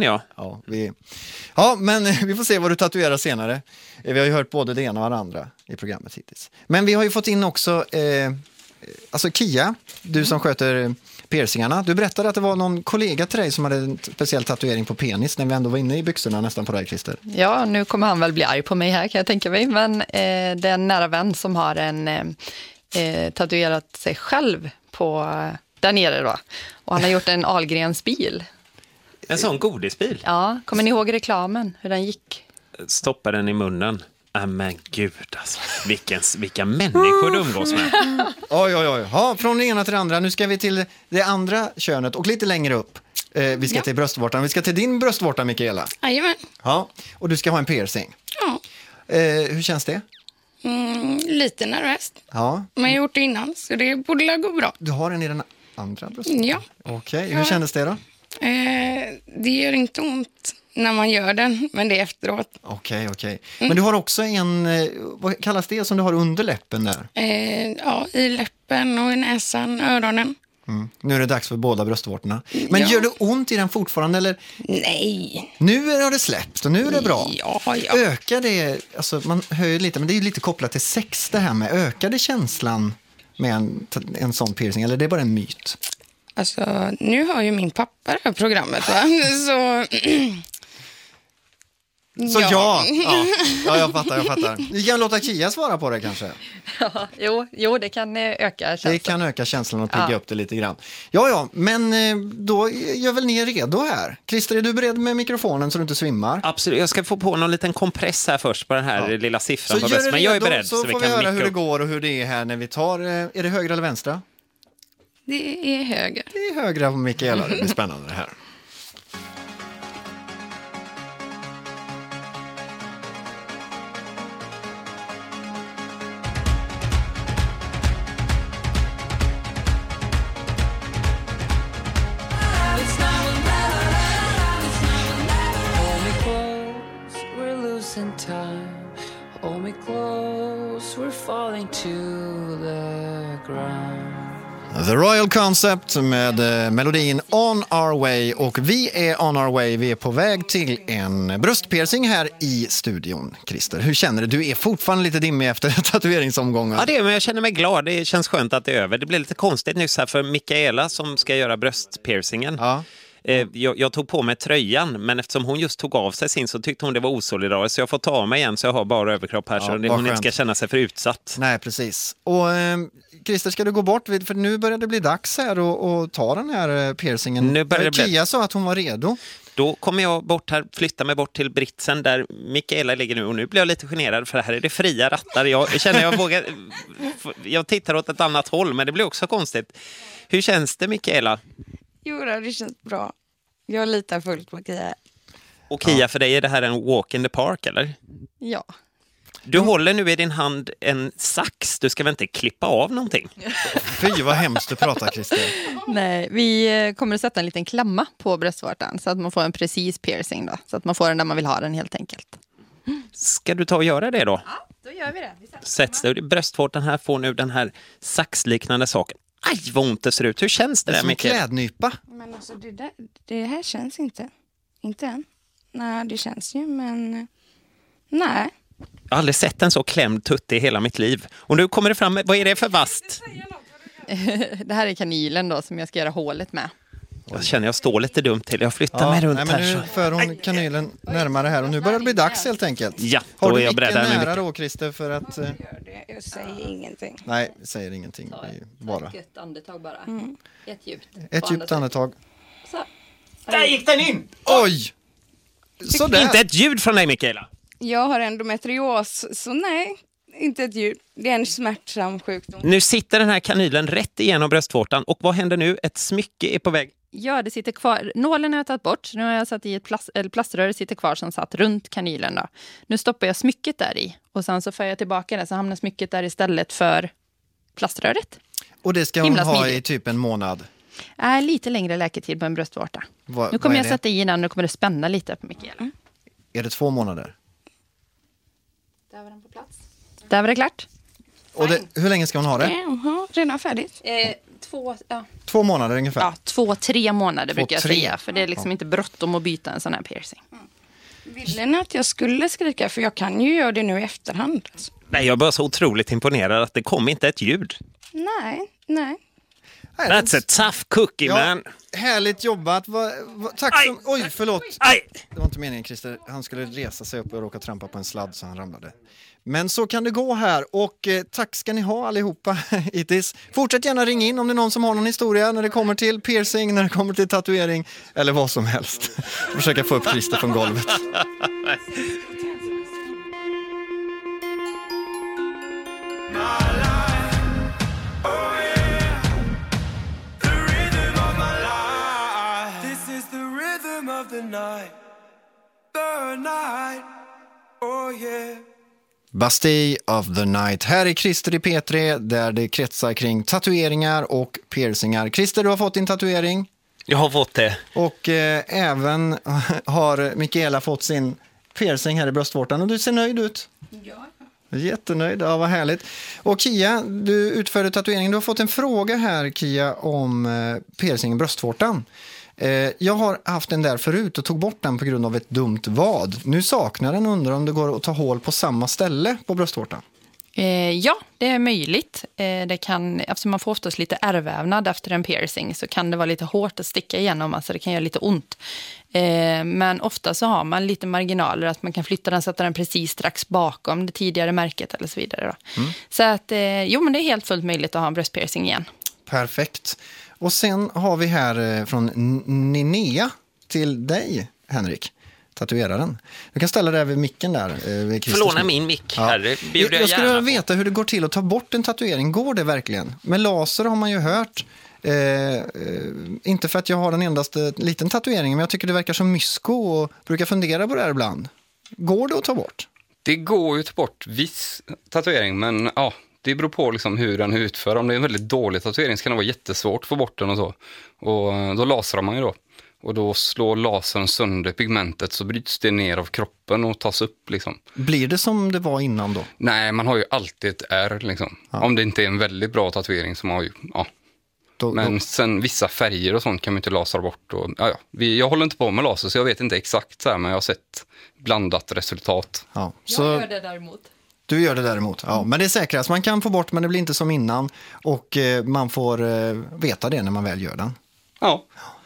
Speaker 2: men vi får se vad du tatuerar senare. Vi har ju hört både det ena och det andra i programmet hittills. Men vi har ju fått in också alltså Kia, du som sköter piercingarna. Du berättade att det var någon kollega till dig som hade en speciell tatuering på penis när vi ändå var inne i byxorna nästan på dig, Christer.
Speaker 9: Ja, nu kommer han väl bli arg på mig här kan jag tänka mig. Men det är en nära vän som har tatuerat sig själv på där nere då. Och han har gjort en Ahlgrens bil.
Speaker 3: En sån godisbil?
Speaker 9: Ja, kommer ni ihåg reklamen, hur den gick?
Speaker 3: Stoppa den i munnen. Men gud alltså, vilka människor du umgås med.
Speaker 2: Oj. Ja, från det ena till det andra. Nu ska vi till det andra könet och lite längre upp. Vi ska till bröstvårtan. Vi ska till din bröstvårta, Mikaela.
Speaker 21: Jajamän.
Speaker 2: Ja, och du ska ha en piercing.
Speaker 21: Ja.
Speaker 2: Hur känns det?
Speaker 21: Lite nervöst.
Speaker 2: Ja.
Speaker 21: Men jag har gjort det innan, så det borde gå bra.
Speaker 2: Du har den i den andra bröstvårtan?
Speaker 21: Ja.
Speaker 2: Okej, hur kändes det då?
Speaker 21: Det gör inte ont när man gör den, men det är efteråt.
Speaker 2: Okej. Men du har också en, vad kallas det som du har under läppen där?
Speaker 21: Ja, i läppen och i näsan, öronen.
Speaker 2: Nu är det dags för båda bröstvårtorna. Men gör det ont i den fortfarande? Eller?
Speaker 21: Nej.
Speaker 2: Nu har det släppt och nu är det bra.
Speaker 21: Ja.
Speaker 2: Ökar det, alltså man höjer lite, men det är ju lite kopplat till sex det här med. Ökar det känslan med en sån piercing, eller det är bara en myt?
Speaker 21: Alltså, nu har ju min pappa det här programmet, va?
Speaker 2: Så ja, jag fattar. Vi kan låta Kia svara på det kanske.
Speaker 9: Ja, jo, det kan öka känslan.
Speaker 2: Det kan öka känslan och pigga upp det lite grann. Ja, men då gör väl ni redo här. Christer, är du beredd med mikrofonen så du inte svimmar?
Speaker 3: Absolut, jag ska få på någon liten compress här först på den här lilla siffran.
Speaker 2: Så
Speaker 3: men jag är beredd.
Speaker 2: Så får vi höra hur det går och hur det är här när vi tar, är det högra eller vänstra?
Speaker 21: Det är höger.
Speaker 2: Det är högra på Mikaela, det blir spännande det här. The Royal Concept med melodin On Our Way, och vi är on our way, vi är på väg till en bröstpiercing här i studion. Christer, hur känner du? Du är fortfarande lite dimmig efter tatueringsomgången.
Speaker 3: Ja, det är, men jag känner mig glad, det känns skönt att det är över. Det blev lite konstigt nyss här för Mikaela som ska göra bröstpiercingen.
Speaker 2: Ja.
Speaker 3: Jag tog på mig tröjan, men eftersom hon just tog av sig sin så tyckte hon det var osolidariskt, så jag får ta mig igen så jag har bara överkropp här, så hon inte ska känna sig för utsatt.
Speaker 2: Nej, precis. Och Christer, ska du gå bort? För nu börjar det bli dags här och ta den här piercingen.
Speaker 3: Nu börjar
Speaker 2: Kia sa att hon var redo.
Speaker 3: Då kommer jag bort här, flytta mig bort till britsen där Mikaela ligger nu, och nu blir jag lite generad för här är det fria rattar. Jag känner jag vågar, jag tittar åt ett annat håll, men det blir också konstigt. Hur känns det, Mikaela?
Speaker 21: Jo, det känns bra. Jag litar fullt på Kia.
Speaker 3: Och Kia, för dig är det här en walk in the park, eller?
Speaker 21: Ja.
Speaker 3: Du håller nu i din hand en sax. Du ska väl inte klippa av någonting?
Speaker 2: Fy, vad hemskt du pratar, Christer.
Speaker 9: Nej, vi kommer att sätta en liten klamma på bröstvårtan så att man får en precis piercing då. Så att man får den där man vill ha den helt enkelt.
Speaker 3: Ska du ta och göra det då?
Speaker 9: Ja, då gör vi det.
Speaker 3: Sätts det i bröstvårtan här, får nu den här saxliknande saken. Aj, vad ont det ser ut. Hur känns det där, Mikael?
Speaker 2: Som klädnypa.
Speaker 21: Men alltså, det här känns inte. Inte än. Nej, det känns ju, men nej.
Speaker 3: Jag har aldrig sett en så klämd tutt i hela mitt liv. Och nu kommer det fram, vad är det för vast?
Speaker 9: Det här är kanylen då som jag ska göra hålet med.
Speaker 3: Jag känner jag står lite dumt till. Jag flyttar mig runt
Speaker 2: men
Speaker 3: här.
Speaker 2: Nu för hon kanylen närmare här och nu börjar det bli dags helt enkelt.
Speaker 3: Ja,
Speaker 2: har
Speaker 3: då
Speaker 2: du
Speaker 3: är jag beredd.
Speaker 2: Har du nära då, Christer, för att...
Speaker 21: Jag säger ingenting.
Speaker 2: Nej, säger ingenting. Bara.
Speaker 9: Ett andetag bara. Ett djupt.
Speaker 2: Ett djupt andetag.
Speaker 9: Så.
Speaker 3: Där gick den in!
Speaker 2: Oj! Sådär.
Speaker 3: Inte ett ljud från dig, Mikaela.
Speaker 21: Jag har endometrios, så nej, inte ett ljud. Det är en smärtsam sjukdom.
Speaker 3: Nu sitter den här kanylen rätt igenom bröstvårtan. Och vad händer nu? Ett smycke är på väg
Speaker 9: Ja, det sitter kvar. Nålen har jag tagit bort. Nu har jag satt i ett plaströr sitter kvar som satt runt kanylen då. Nu stoppar jag smycket där i. Och sen så för jag tillbaka det så hamnar smycket där istället för plaströret.
Speaker 2: Och det ska hon ha i typ en månad?
Speaker 9: Lite längre läketid på en bröstvårta. Nu kommer jag sätta i den och kommer det spänna lite på Mikaela.
Speaker 2: Är det 2 månader?
Speaker 9: Där var den på plats. Där var det klart.
Speaker 2: Och hur länge ska hon ha det?
Speaker 21: Redan färdigt.
Speaker 2: 2 månader ungefär?
Speaker 9: Ja, 2-3 månader brukar jag säga. För det är liksom inte bråttom att byta en sån här piercing.
Speaker 21: Ville ni att jag skulle skrika? För jag kan ju göra det nu i efterhand. Alltså.
Speaker 3: Nej, jag är bara så otroligt imponerad att det kom inte ett ljud.
Speaker 21: Nej.
Speaker 3: That's a tough cookie, man.
Speaker 2: Härligt jobbat. Tack så... Oj, förlåt. Det var inte meningen, Christer. Han skulle resa sig upp och råka trampa på en sladd så han ramlade. Men så kan det gå här. Och tack ska ni ha allihopa hittills. Fortsätt gärna ringa in om det är någon som har någon historia när det kommer till piercing, när det kommer till tatuering eller vad som helst. Försöka få upp Christer från golvet. Bastille of the Night. Här är Christer i P3 där det kretsar kring tatueringar och piercingar. Christer, du har fått din tatuering.
Speaker 3: Jag har fått det.
Speaker 2: Och även har Mikaela fått sin piercing här i bröstvårtan. Och du ser nöjd ut.
Speaker 21: Ja.
Speaker 2: Jättenöjd, ja vad härligt. Och Kia, du utförde tatueringen. Du har fått en fråga här, Kia, om piercing i bröstvårtan. Jag har haft den där förut och tog bort den på grund av ett dumt vad. Nu saknar den, undrar om det går att ta hål på samma ställe på bröstvårtan.
Speaker 9: Ja, det är möjligt. Eftersom man får oftast lite ärrvävnad efter en piercing så kan det vara lite hårt att sticka igenom, alltså det kan göra lite ont. Men ofta så har man lite marginaler att man kan flytta den, sätta den precis strax bakom det tidigare märket eller så vidare. Då. Så att, men det är helt fullt möjligt att ha en bröstpiercing igen.
Speaker 2: Perfekt. Och sen har vi här från Linnea till dig, Henrik, tatueraren. Du kan ställa dig vid micken där.
Speaker 3: Förlåna min mick här. Ja.
Speaker 2: Jag skulle veta hur det går till att ta bort en tatuering. Går det verkligen? Med laser har man ju hört. Inte för att jag har den endaste liten tatuering, men jag tycker det verkar som mysko och brukar fundera på det här ibland. Går det att ta bort?
Speaker 4: Det går ju att ta bort viss tatuering, men ja, det beror på liksom hur den utför. Om det är en väldigt dålig tatuering så kan det vara jättesvårt att få bort den och så. Och då lasrar man ju då. Och då slår lasern sönder pigmentet så bryts det ner av kroppen och tas upp liksom.
Speaker 2: Blir det som det var innan då?
Speaker 4: Nej, man har ju alltid ett ärr liksom. Ja. Om det inte är en väldigt bra tatuering som har ju, Men sen vissa färger och sånt kan man inte lasra bort. Och, jag håller inte på med laser så jag vet inte exakt så här, men jag har sett blandat resultat.
Speaker 2: Ja,
Speaker 9: så... Jag gör det däremot.
Speaker 2: Du gör det däremot, ja. Men det är säkrast. Man kan få bort, men det blir inte som innan. Och man får veta det när man väl gör den.
Speaker 4: Ja.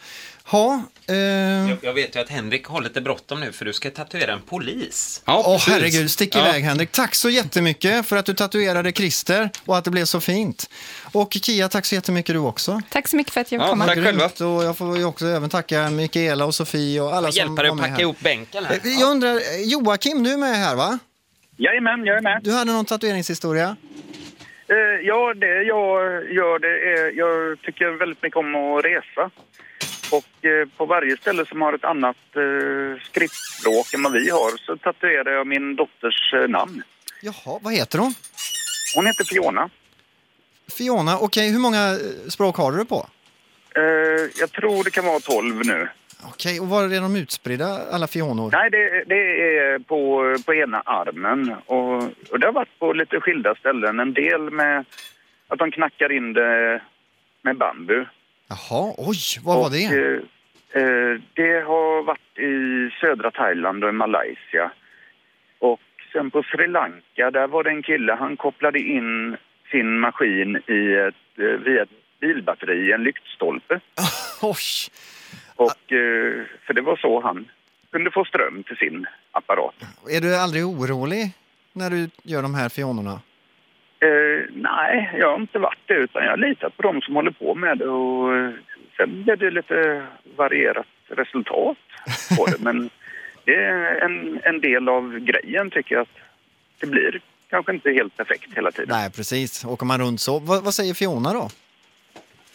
Speaker 3: Jag vet ju att Henrik har lite bråttom nu för du ska tatuera en polis.
Speaker 2: Herregud, stick iväg Henrik. Tack så jättemycket för att du tatuerade Christer och att det blev så fint. Och Kia, tack så jättemycket du också.
Speaker 9: Tack så mycket för att jag kom.
Speaker 4: Tack själva.
Speaker 2: Och jag får ju också även tacka Mikaela och Sofie och alla som var med här.
Speaker 3: Hjälpa dig att packa ihop bänken här.
Speaker 2: Jag undrar, Joakim, du är med här va?
Speaker 1: Jajamän, jag är med.
Speaker 2: Du hade någon tatueringshistoria?
Speaker 1: Ja, det jag gör det är, jag tycker väldigt mycket om att resa. Och på varje ställe som har ett annat skriftspråk än vad vi har så tatuerar jag min dotters namn.
Speaker 2: Jaha, vad heter hon?
Speaker 1: Hon heter Fiona.
Speaker 2: Fiona, okej. Hur många språk har du på?
Speaker 1: Jag tror det kan vara 12 nu.
Speaker 2: Okej, och var är de utspridda, alla Fionor?
Speaker 1: Nej, det är på ena armen. Och det har varit på lite skilda ställen. En del med att de knackar in det med bambu.
Speaker 2: Jaha, oj, vad var det?
Speaker 1: Det har varit i södra Thailand och i Malaysia. Och sen på Sri Lanka, där var det en kille, han kopplade in sin maskin via ett bilbatteri i en lyktstolpe.
Speaker 2: Oj!
Speaker 1: Och för det var så han kunde få ström till sin apparat.
Speaker 2: Är du aldrig orolig när du gör de här fionorna?
Speaker 1: Nej, jag har inte varit det utan jag litar på dem som håller på med det och sen blir det lite varierat resultat på det. Men det är en del av grejen tycker jag att det blir kanske inte helt perfekt hela tiden.
Speaker 2: Nej, precis. Åker man runt så. Vad säger Fiona då?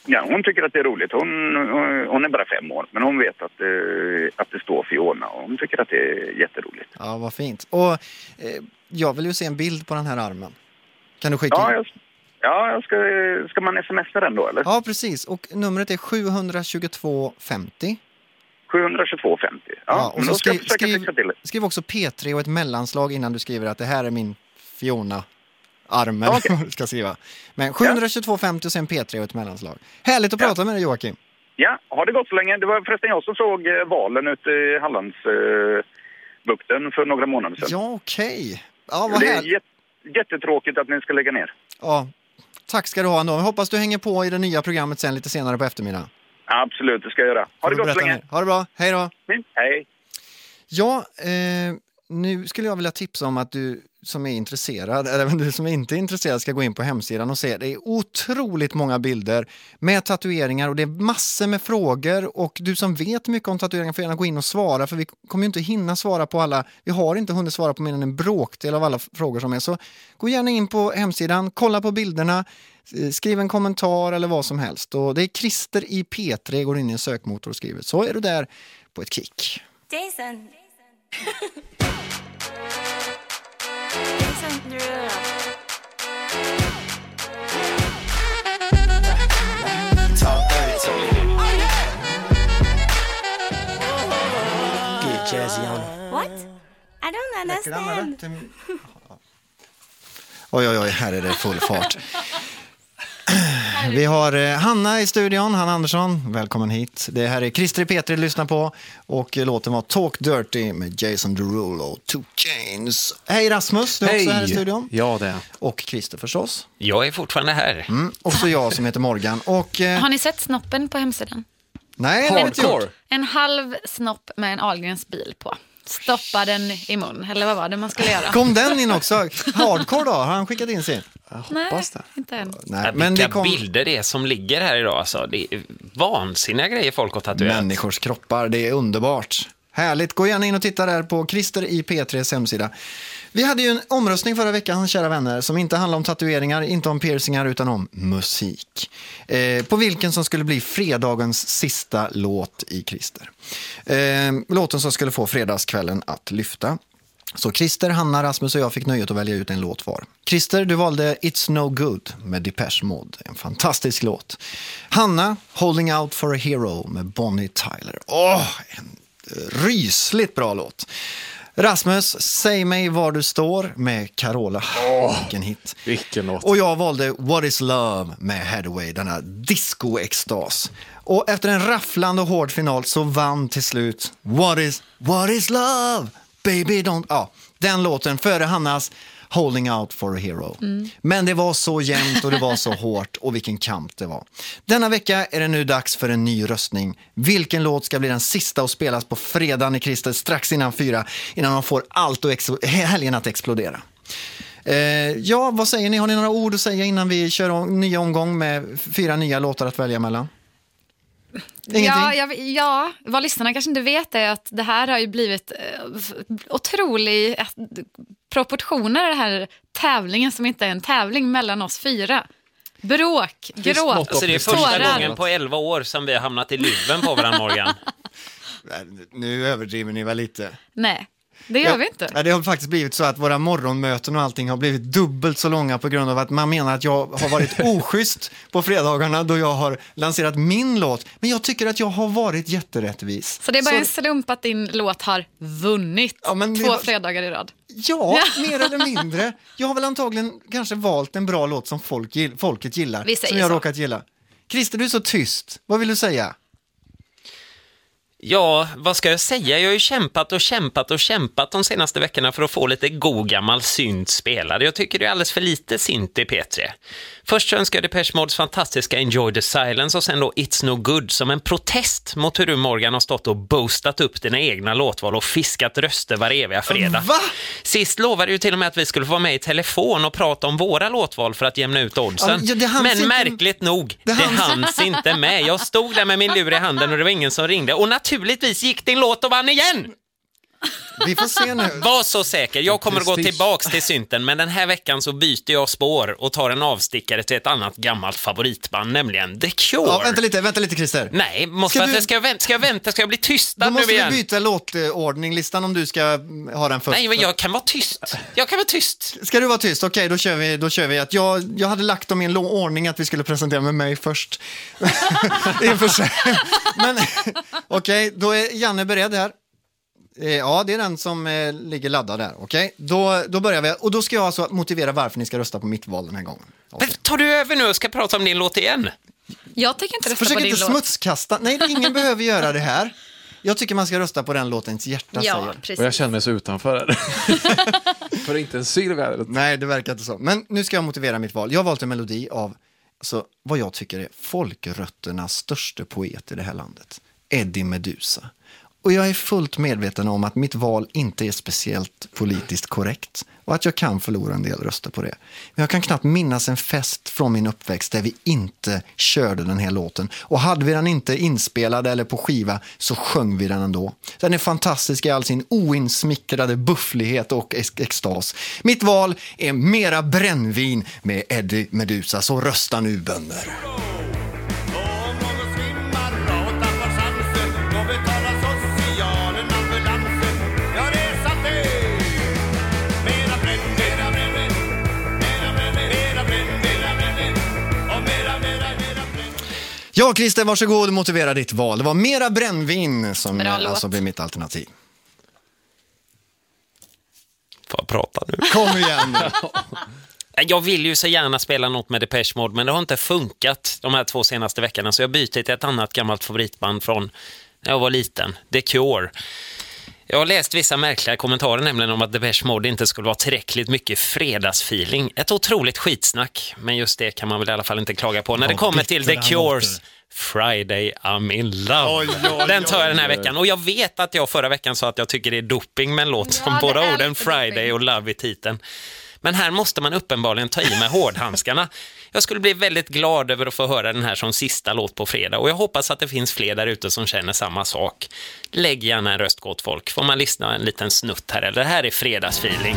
Speaker 1: Ja, hon tycker att det är roligt. Hon är bara 5 år, men hon vet att det står Fiona. Och hon tycker att det är jätteroligt.
Speaker 2: Ja, vad fint. Och jag vill ju se en bild på den här armen. Kan du skicka in?
Speaker 1: Ja, ska man smsa den då, eller?
Speaker 2: Ja, precis. Och numret är 72250.
Speaker 1: 72250. Ja,
Speaker 2: och så skriv också P3 och ett mellanslag innan du skriver att det här är min Fiona-armen. Okay. Du ska skriva. Men 72250 och sen P3 och ett mellanslag. Härligt att prata med dig, Joakim.
Speaker 1: Ja, har det gått så länge? Det var förresten jag som såg valen ute i Hallandsbukten för några månader sedan.
Speaker 2: Ja, okej. Ja, vad
Speaker 1: det är jättetråkigt att ni ska lägga ner.
Speaker 2: Ja, tack ska du ha ändå. Jag hoppas du hänger på i det nya programmet sen lite senare på eftermiddagen.
Speaker 1: Absolut, det ska jag göra. Ha det gott så länge.
Speaker 2: Ha det bra. Hej då.
Speaker 1: Hej.
Speaker 2: Ja, nu skulle jag vilja tipsa om att du som är intresserad, eller även du som inte är intresserad, ska gå in på hemsidan och se. Det är otroligt många bilder med tatueringar och det är massor med frågor, och du som vet mycket om tatueringar får gärna gå in och svara, för vi kommer ju inte hinna svara på alla. Vi har inte hunnit svara på mer än en bråkdel av alla frågor som är. Så gå gärna in på hemsidan, kolla på bilderna, skriv en kommentar eller vad som helst. Och det är Christer i P3, går in i en sökmotor och skriver. Så är du där på ett kick.
Speaker 7: Jason. Get jazzy on. What? I don't understand.
Speaker 2: Oj, här är det full fart. Vi har Hanna i studion, Hanna Andersson, välkommen hit. Det här är Christer i P3 lyssnar på, och låten var Talk Dirty med Jason Derulo, 2 Chainz. Hej Rasmus, du är också här i studion.
Speaker 8: Ja, det är.
Speaker 2: Och Christer förstås.
Speaker 3: Jag är fortfarande här.
Speaker 2: Och så jag som heter Morgan. Och,
Speaker 19: har ni sett snoppen på hemsidan?
Speaker 2: Nej,
Speaker 8: hardcore.
Speaker 19: En halv snopp med en Ahlgrens bil på. Stoppa den i mun, eller vad var det man skulle göra?
Speaker 2: Kom den in också? Hardcore då? Har han skickat in sin?
Speaker 19: Nej, inte än.
Speaker 3: Nej, men vilka bilder det är som ligger här idag. Alltså. Det är vansinniga grejer folk har tatuerat.
Speaker 2: Människors kroppar, det är underbart. Härligt, gå gärna in och titta där på Christer i P3s hemsida. Vi hade ju en omröstning förra veckan, kära vänner, som inte handlar om tatueringar, inte om piercingar, utan om musik. På vilken som skulle bli fredagens sista låt i Christer. Låten som skulle få fredagskvällen att lyfta. Så Christer, Hanna, Rasmus och jag fick nöjet att välja ut en låt var. Christer, du valde It's No Good med Depeche Mode. En fantastisk låt. Hanna, Holding Out for a Hero med Bonnie Tyler. En rysligt bra låt. Rasmus, Säg mig var du står med Carola. Vilken hit.
Speaker 8: Vilken låt.
Speaker 2: Och jag valde What is Love med Hathaway, denna disco-extas. Och efter en rafflande och hård final så vann till slut What is Love? Baby don't... Ja, den låten före Hannas Holding Out for a Hero. Men det var så jämnt och det var så hårt, och vilken kamp det var. Denna vecka är det nu dags för en ny röstning. Vilken låt ska bli den sista att spelas på fredagen i Christer strax innan 4, innan man får allt och helgen att explodera? Ja, vad säger ni? Har ni några ord att säga innan vi kör en ny omgång med 4 nya låtar att välja mellan?
Speaker 19: Ja, vad lyssnarna kanske inte vet är att det här har ju blivit otrolig proportioner, den här tävlingen som inte är en tävling mellan oss 4. Bråk, gråt,
Speaker 3: alltså det är första gången på 11 år som vi har hamnat i luven på varandra, Morgan.
Speaker 2: Nu överdriver ni väl lite.
Speaker 19: Nej. Det gör vi inte.
Speaker 2: Ja, det har faktiskt blivit så att våra morgonmöten och allting har blivit dubbelt så långa på grund av att man menar att jag har varit oschysst på fredagarna då jag har lanserat min låt. Men jag tycker att jag har varit jätterättvis.
Speaker 19: Så det är bara en slump att din låt har vunnit 2 fredagar i rad?
Speaker 2: Ja, mer eller mindre. Jag har väl antagligen kanske valt en bra låt som folket gillar. Som jag har råkat gilla. Christer, du är så tyst. Vad vill du säga?
Speaker 3: Ja, vad ska jag säga? Jag har ju kämpat de senaste veckorna för att få lite god gammal synt spelad. Jag tycker det är alldeles för lite synt i P3. Först önskar jag Depeche Modes fantastiska Enjoy the Silence och sen då It's No Good som en protest mot hur du, Morgan, har stått och boostat upp dina egna låtval och fiskat röster var eviga fredag.
Speaker 2: Va?
Speaker 3: Sist lovade ju till och med att vi skulle få vara med i telefon och prata om våra låtval för att jämna ut oddsen. Men märkligt nog, det hanns inte med. Jag stod där med min lur i handen och det var ingen som ringde. Och naturligtvis gick din låt och vann igen!
Speaker 2: Vi får se nu.
Speaker 3: Var så säker, jag kommer att gå tillbaks till synten, men den här veckan så byter jag spår och tar en avstickare till ett annat gammalt favoritband, nämligen The Cure.
Speaker 2: Ja, vänta lite Christer.
Speaker 3: Nej, ska jag vänta? Ska jag bli tystad
Speaker 2: nu igen? Då måste
Speaker 3: vi
Speaker 2: byta låtordning-listan om du ska ha den först.
Speaker 3: Nej, men jag kan vara tyst.
Speaker 2: Ska du vara tyst? Okej, då kör vi att jag hade lagt dem i en ordning att vi skulle presentera med mig först. I och för sig. Men okej, då är Janne beredd här. Ja, det är den som ligger laddad där. Okej, då börjar vi. Och då ska jag alltså motivera varför ni ska rösta på mitt val den här gången.
Speaker 3: Okay. Tar du över nu och ska prata om din låt igen?
Speaker 19: Jag tycker inte rösta
Speaker 2: på
Speaker 19: din låt.
Speaker 2: Försök inte smutskasta. Nej, ingen behöver göra det här. Jag tycker man ska rösta på den låtens hjärta, säger.
Speaker 5: Precis. Och jag känner mig så utanför. För inte en syr.
Speaker 2: Nej, det verkar inte så. Men nu ska jag motivera mitt val. Jag har valt en melodi av vad jag tycker är folkrötternas största poet i det här landet. Eddie Meduza. Och jag är fullt medveten om att mitt val inte är speciellt politiskt korrekt och att jag kan förlora en del röster på det. Men jag kan knappt minnas en fest från min uppväxt där vi inte körde den här låten. Och hade vi den inte inspelad eller på skiva så sjöng vi den ändå. Den är fantastisk i all sin oinsmickrade bufflighet och extas. Mitt val är mera brännvin med Eddie Meduza, så rösta nu bönder. Ja, Christer, varsågod, motivera ditt val. Det var mera brännvin som alltså blir mitt alternativ.
Speaker 3: Får jag prata nu?
Speaker 2: Kom igen nu.
Speaker 3: Jag vill ju så gärna spela något med Depeche Mode, men det har inte funkat de här 2 senaste veckorna, så jag byter till ett annat gammalt favoritband från när jag var liten, The Cure. Jag har läst vissa märkliga kommentarer nämligen om att Depeche Mode inte skulle vara tillräckligt mycket fredagsfeeling. Ett otroligt skitsnack, men just det kan man väl i alla fall inte klaga på. När det kommer till The Cures Friday I'm in love. Den tar jag den här veckan. Och jag vet att jag förra veckan sa att jag tycker det är doping med en låt som båda orden Friday och Love i titeln. Men här måste man uppenbarligen ta i med hårdhandskarna. Jag skulle bli väldigt glad över att få höra den här som sista låt på fredag. Och jag hoppas att det finns fler där ute som känner samma sak. Lägg gärna en röst, gott folk. Får man lyssna en liten snutt här? Eller det här är fredagsfeeling.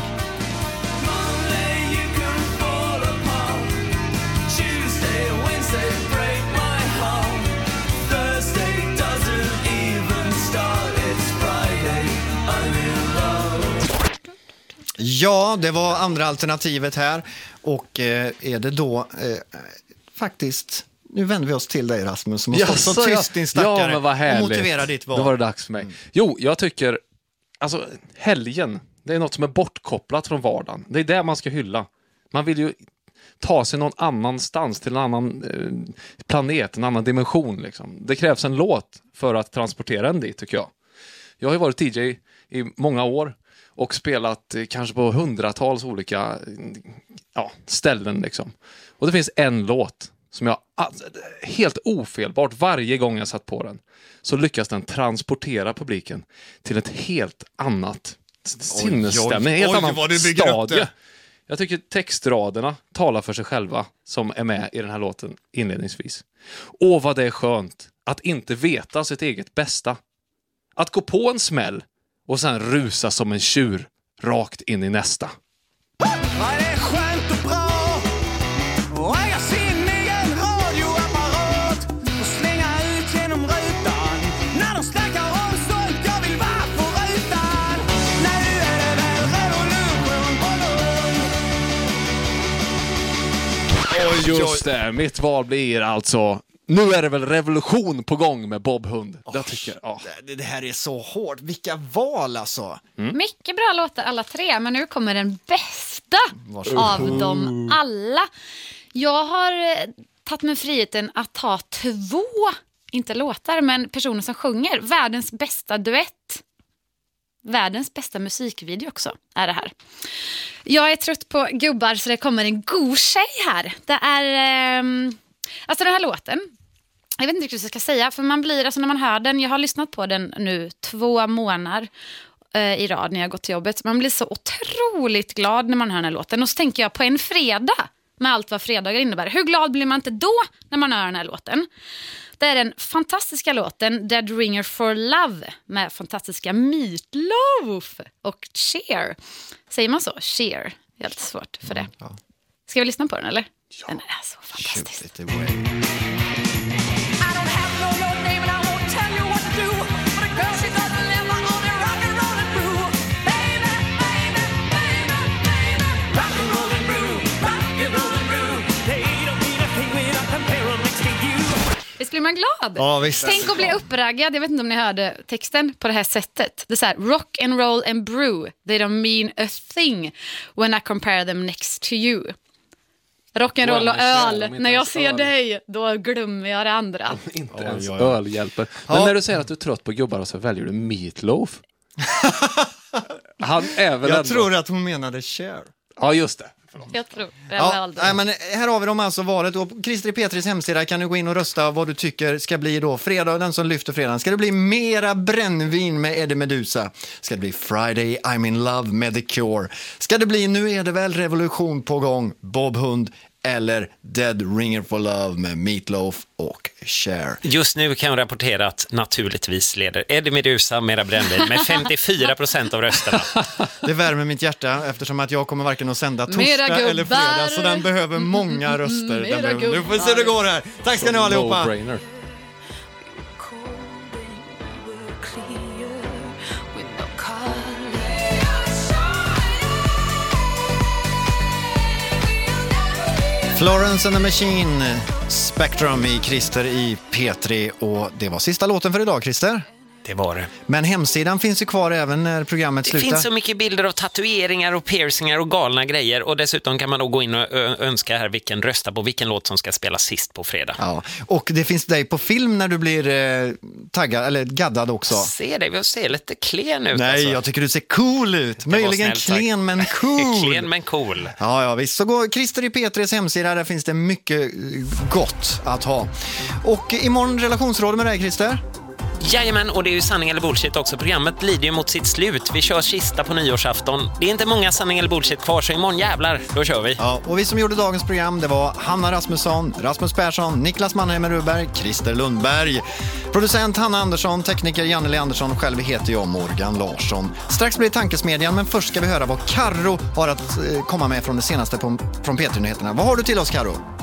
Speaker 2: Ja, det var andra alternativet här. Och är det då faktiskt... Nu vänder vi oss till dig, Rasmus, som har stått så tyst din stackare.
Speaker 5: Ja, men vad härligt.
Speaker 2: Och motivera ditt val.
Speaker 5: Då var det dags för mig. Jo, jag tycker... Alltså, helgen, det är något som är bortkopplat från vardagen. Det är det man ska hylla. Man vill ju ta sig någon annanstans, till en annan planet, en annan dimension. Liksom. Det krävs en låt för att transportera en dit, tycker jag. Jag har ju varit DJ i många år och spelat kanske på hundratals olika ställen. Liksom. Och det finns en låt som jag helt ofelbart varje gång jag satt på den så lyckas den transportera publiken till ett helt annat sinnesstämning, helt annan stadie. Jag tycker textraderna talar för sig själva som är med i den här låten inledningsvis. Åh, vad det är skönt att inte veta sitt eget bästa. Att gå på en smäll och sen rusa som en tjur rakt in i nästa.
Speaker 22: Det är skönt och bra och äga sin egen radioapparat och slänga ut genom rutan när de snackar om sånt jag vill vara förutan. Nu är det väl revolution på gång.
Speaker 5: Just det, mitt val blir alltså... Nu är det väl revolution på gång med Bob Hund. Jag tycker,
Speaker 2: det här är så hårt. Vilka val alltså.
Speaker 19: Mycket bra låtar alla tre, men nu kommer den bästa av dem alla. Jag har tagit mig friheten att ta 2, inte låtar, men personer som sjunger. Världens bästa duett. Världens bästa musikvideo också är det här. Jag är trött på gubbar så det kommer en god tjej här. Det är... Alltså den här låten, jag vet inte riktigt vad jag ska säga, för man blir, alltså när man hör den, jag har lyssnat på den nu 2 månader i rad när jag gått till jobbet, man blir så otroligt glad när man hör den här låten, och så tänker jag på en fredag, med allt vad fredagar innebär, hur glad blir man inte då när man hör den här låten? Det är den fantastiska låten Dead Ringer for Love med fantastiska Meatloaf och Cher. Säger man så? Cher. Det är lite svårt för det. Ska vi lyssna på den eller? Ja. Den är så fantastisk. Visst blir man glad?
Speaker 2: Ja, visst.
Speaker 19: Tänk att bli uppraggad. Jag vet inte om ni hörde texten på det här sättet. Det är så här: rock and roll and brew, they don't mean a thing when I compare them next to you. Rock'n'roll och öl. När jag ser dig, då glömmer jag det andra.
Speaker 5: Inte ens öl hjälper. Men när du säger att du är trött på gubbar så väljer du Meatloaf. Han är väl
Speaker 2: jag tror att hon menade Cher.
Speaker 5: Ja, just det.
Speaker 19: Jag tror det.
Speaker 2: Ja, men här har vi dem alltså valet. Och på Christer Petris hemsida kan du gå in och rösta vad du tycker ska bli då fredag, den som lyfter fredagen. Ska det bli mera brännvin med Eddie Meduza? Ska det bli Friday I'm in love med The Cure? Ska det bli Nu är det väl revolution på gång, Bob Hund? Eller Dead Ringer for Love med Meatloaf och Cher?
Speaker 3: Just nu kan jag rapportera att naturligtvis leder Eddie Meduza mera brännvin med 54% av rösterna.
Speaker 2: Det värmer mitt hjärta eftersom att jag kommer varken att sända torsdag eller fredag, så den behöver många röster. Nu får vi se hur det går här. Tack ska ni ha allihopa. Florence and the Machine, Spectrum i Christer i P3, och det var sista låten för idag, Christer.
Speaker 3: Det var det.
Speaker 2: Men hemsidan finns ju kvar även när programmet slutar.
Speaker 3: Det finns så mycket bilder av tatueringar och piercingar och galna grejer, och dessutom kan man då gå in och önska här rösta på vilken låt som ska spelas sist på fredag.
Speaker 2: Ja, och det finns dig på film när du blir taggad eller gaddad också.
Speaker 3: Se dig, vi ser lite klen ut.
Speaker 2: Nej,
Speaker 3: alltså.
Speaker 2: Jag tycker du ser cool ut. Möjligen klen men cool.
Speaker 3: Klen men cool.
Speaker 2: Ja, visst. Så gå Christer i P3s hemsida, där finns det mycket gott att ha. Och imorgon relationsråd med dig, Christer.
Speaker 3: Jajamän, och det är ju sanning eller bullshit också. Programmet lider ju mot sitt slut. Vi kör sista på nyårsafton. Det är inte många sanning eller bullshit kvar, så imorgon jävlar, då kör vi.
Speaker 2: Ja, och vi som gjorde dagens program, det var Hanna Rasmusson, Rasmus Persson, Niklas Mannheimer-Ruberg, Christer Lundberg, producent Hanna Andersson, tekniker Janne Andersson, själv heter jag Morgan Larsson. Strax blir det Tankesmedjan, men först ska vi höra vad Karo har att komma med från det senaste från P3-nyheterna. Vad har du till oss, Karo?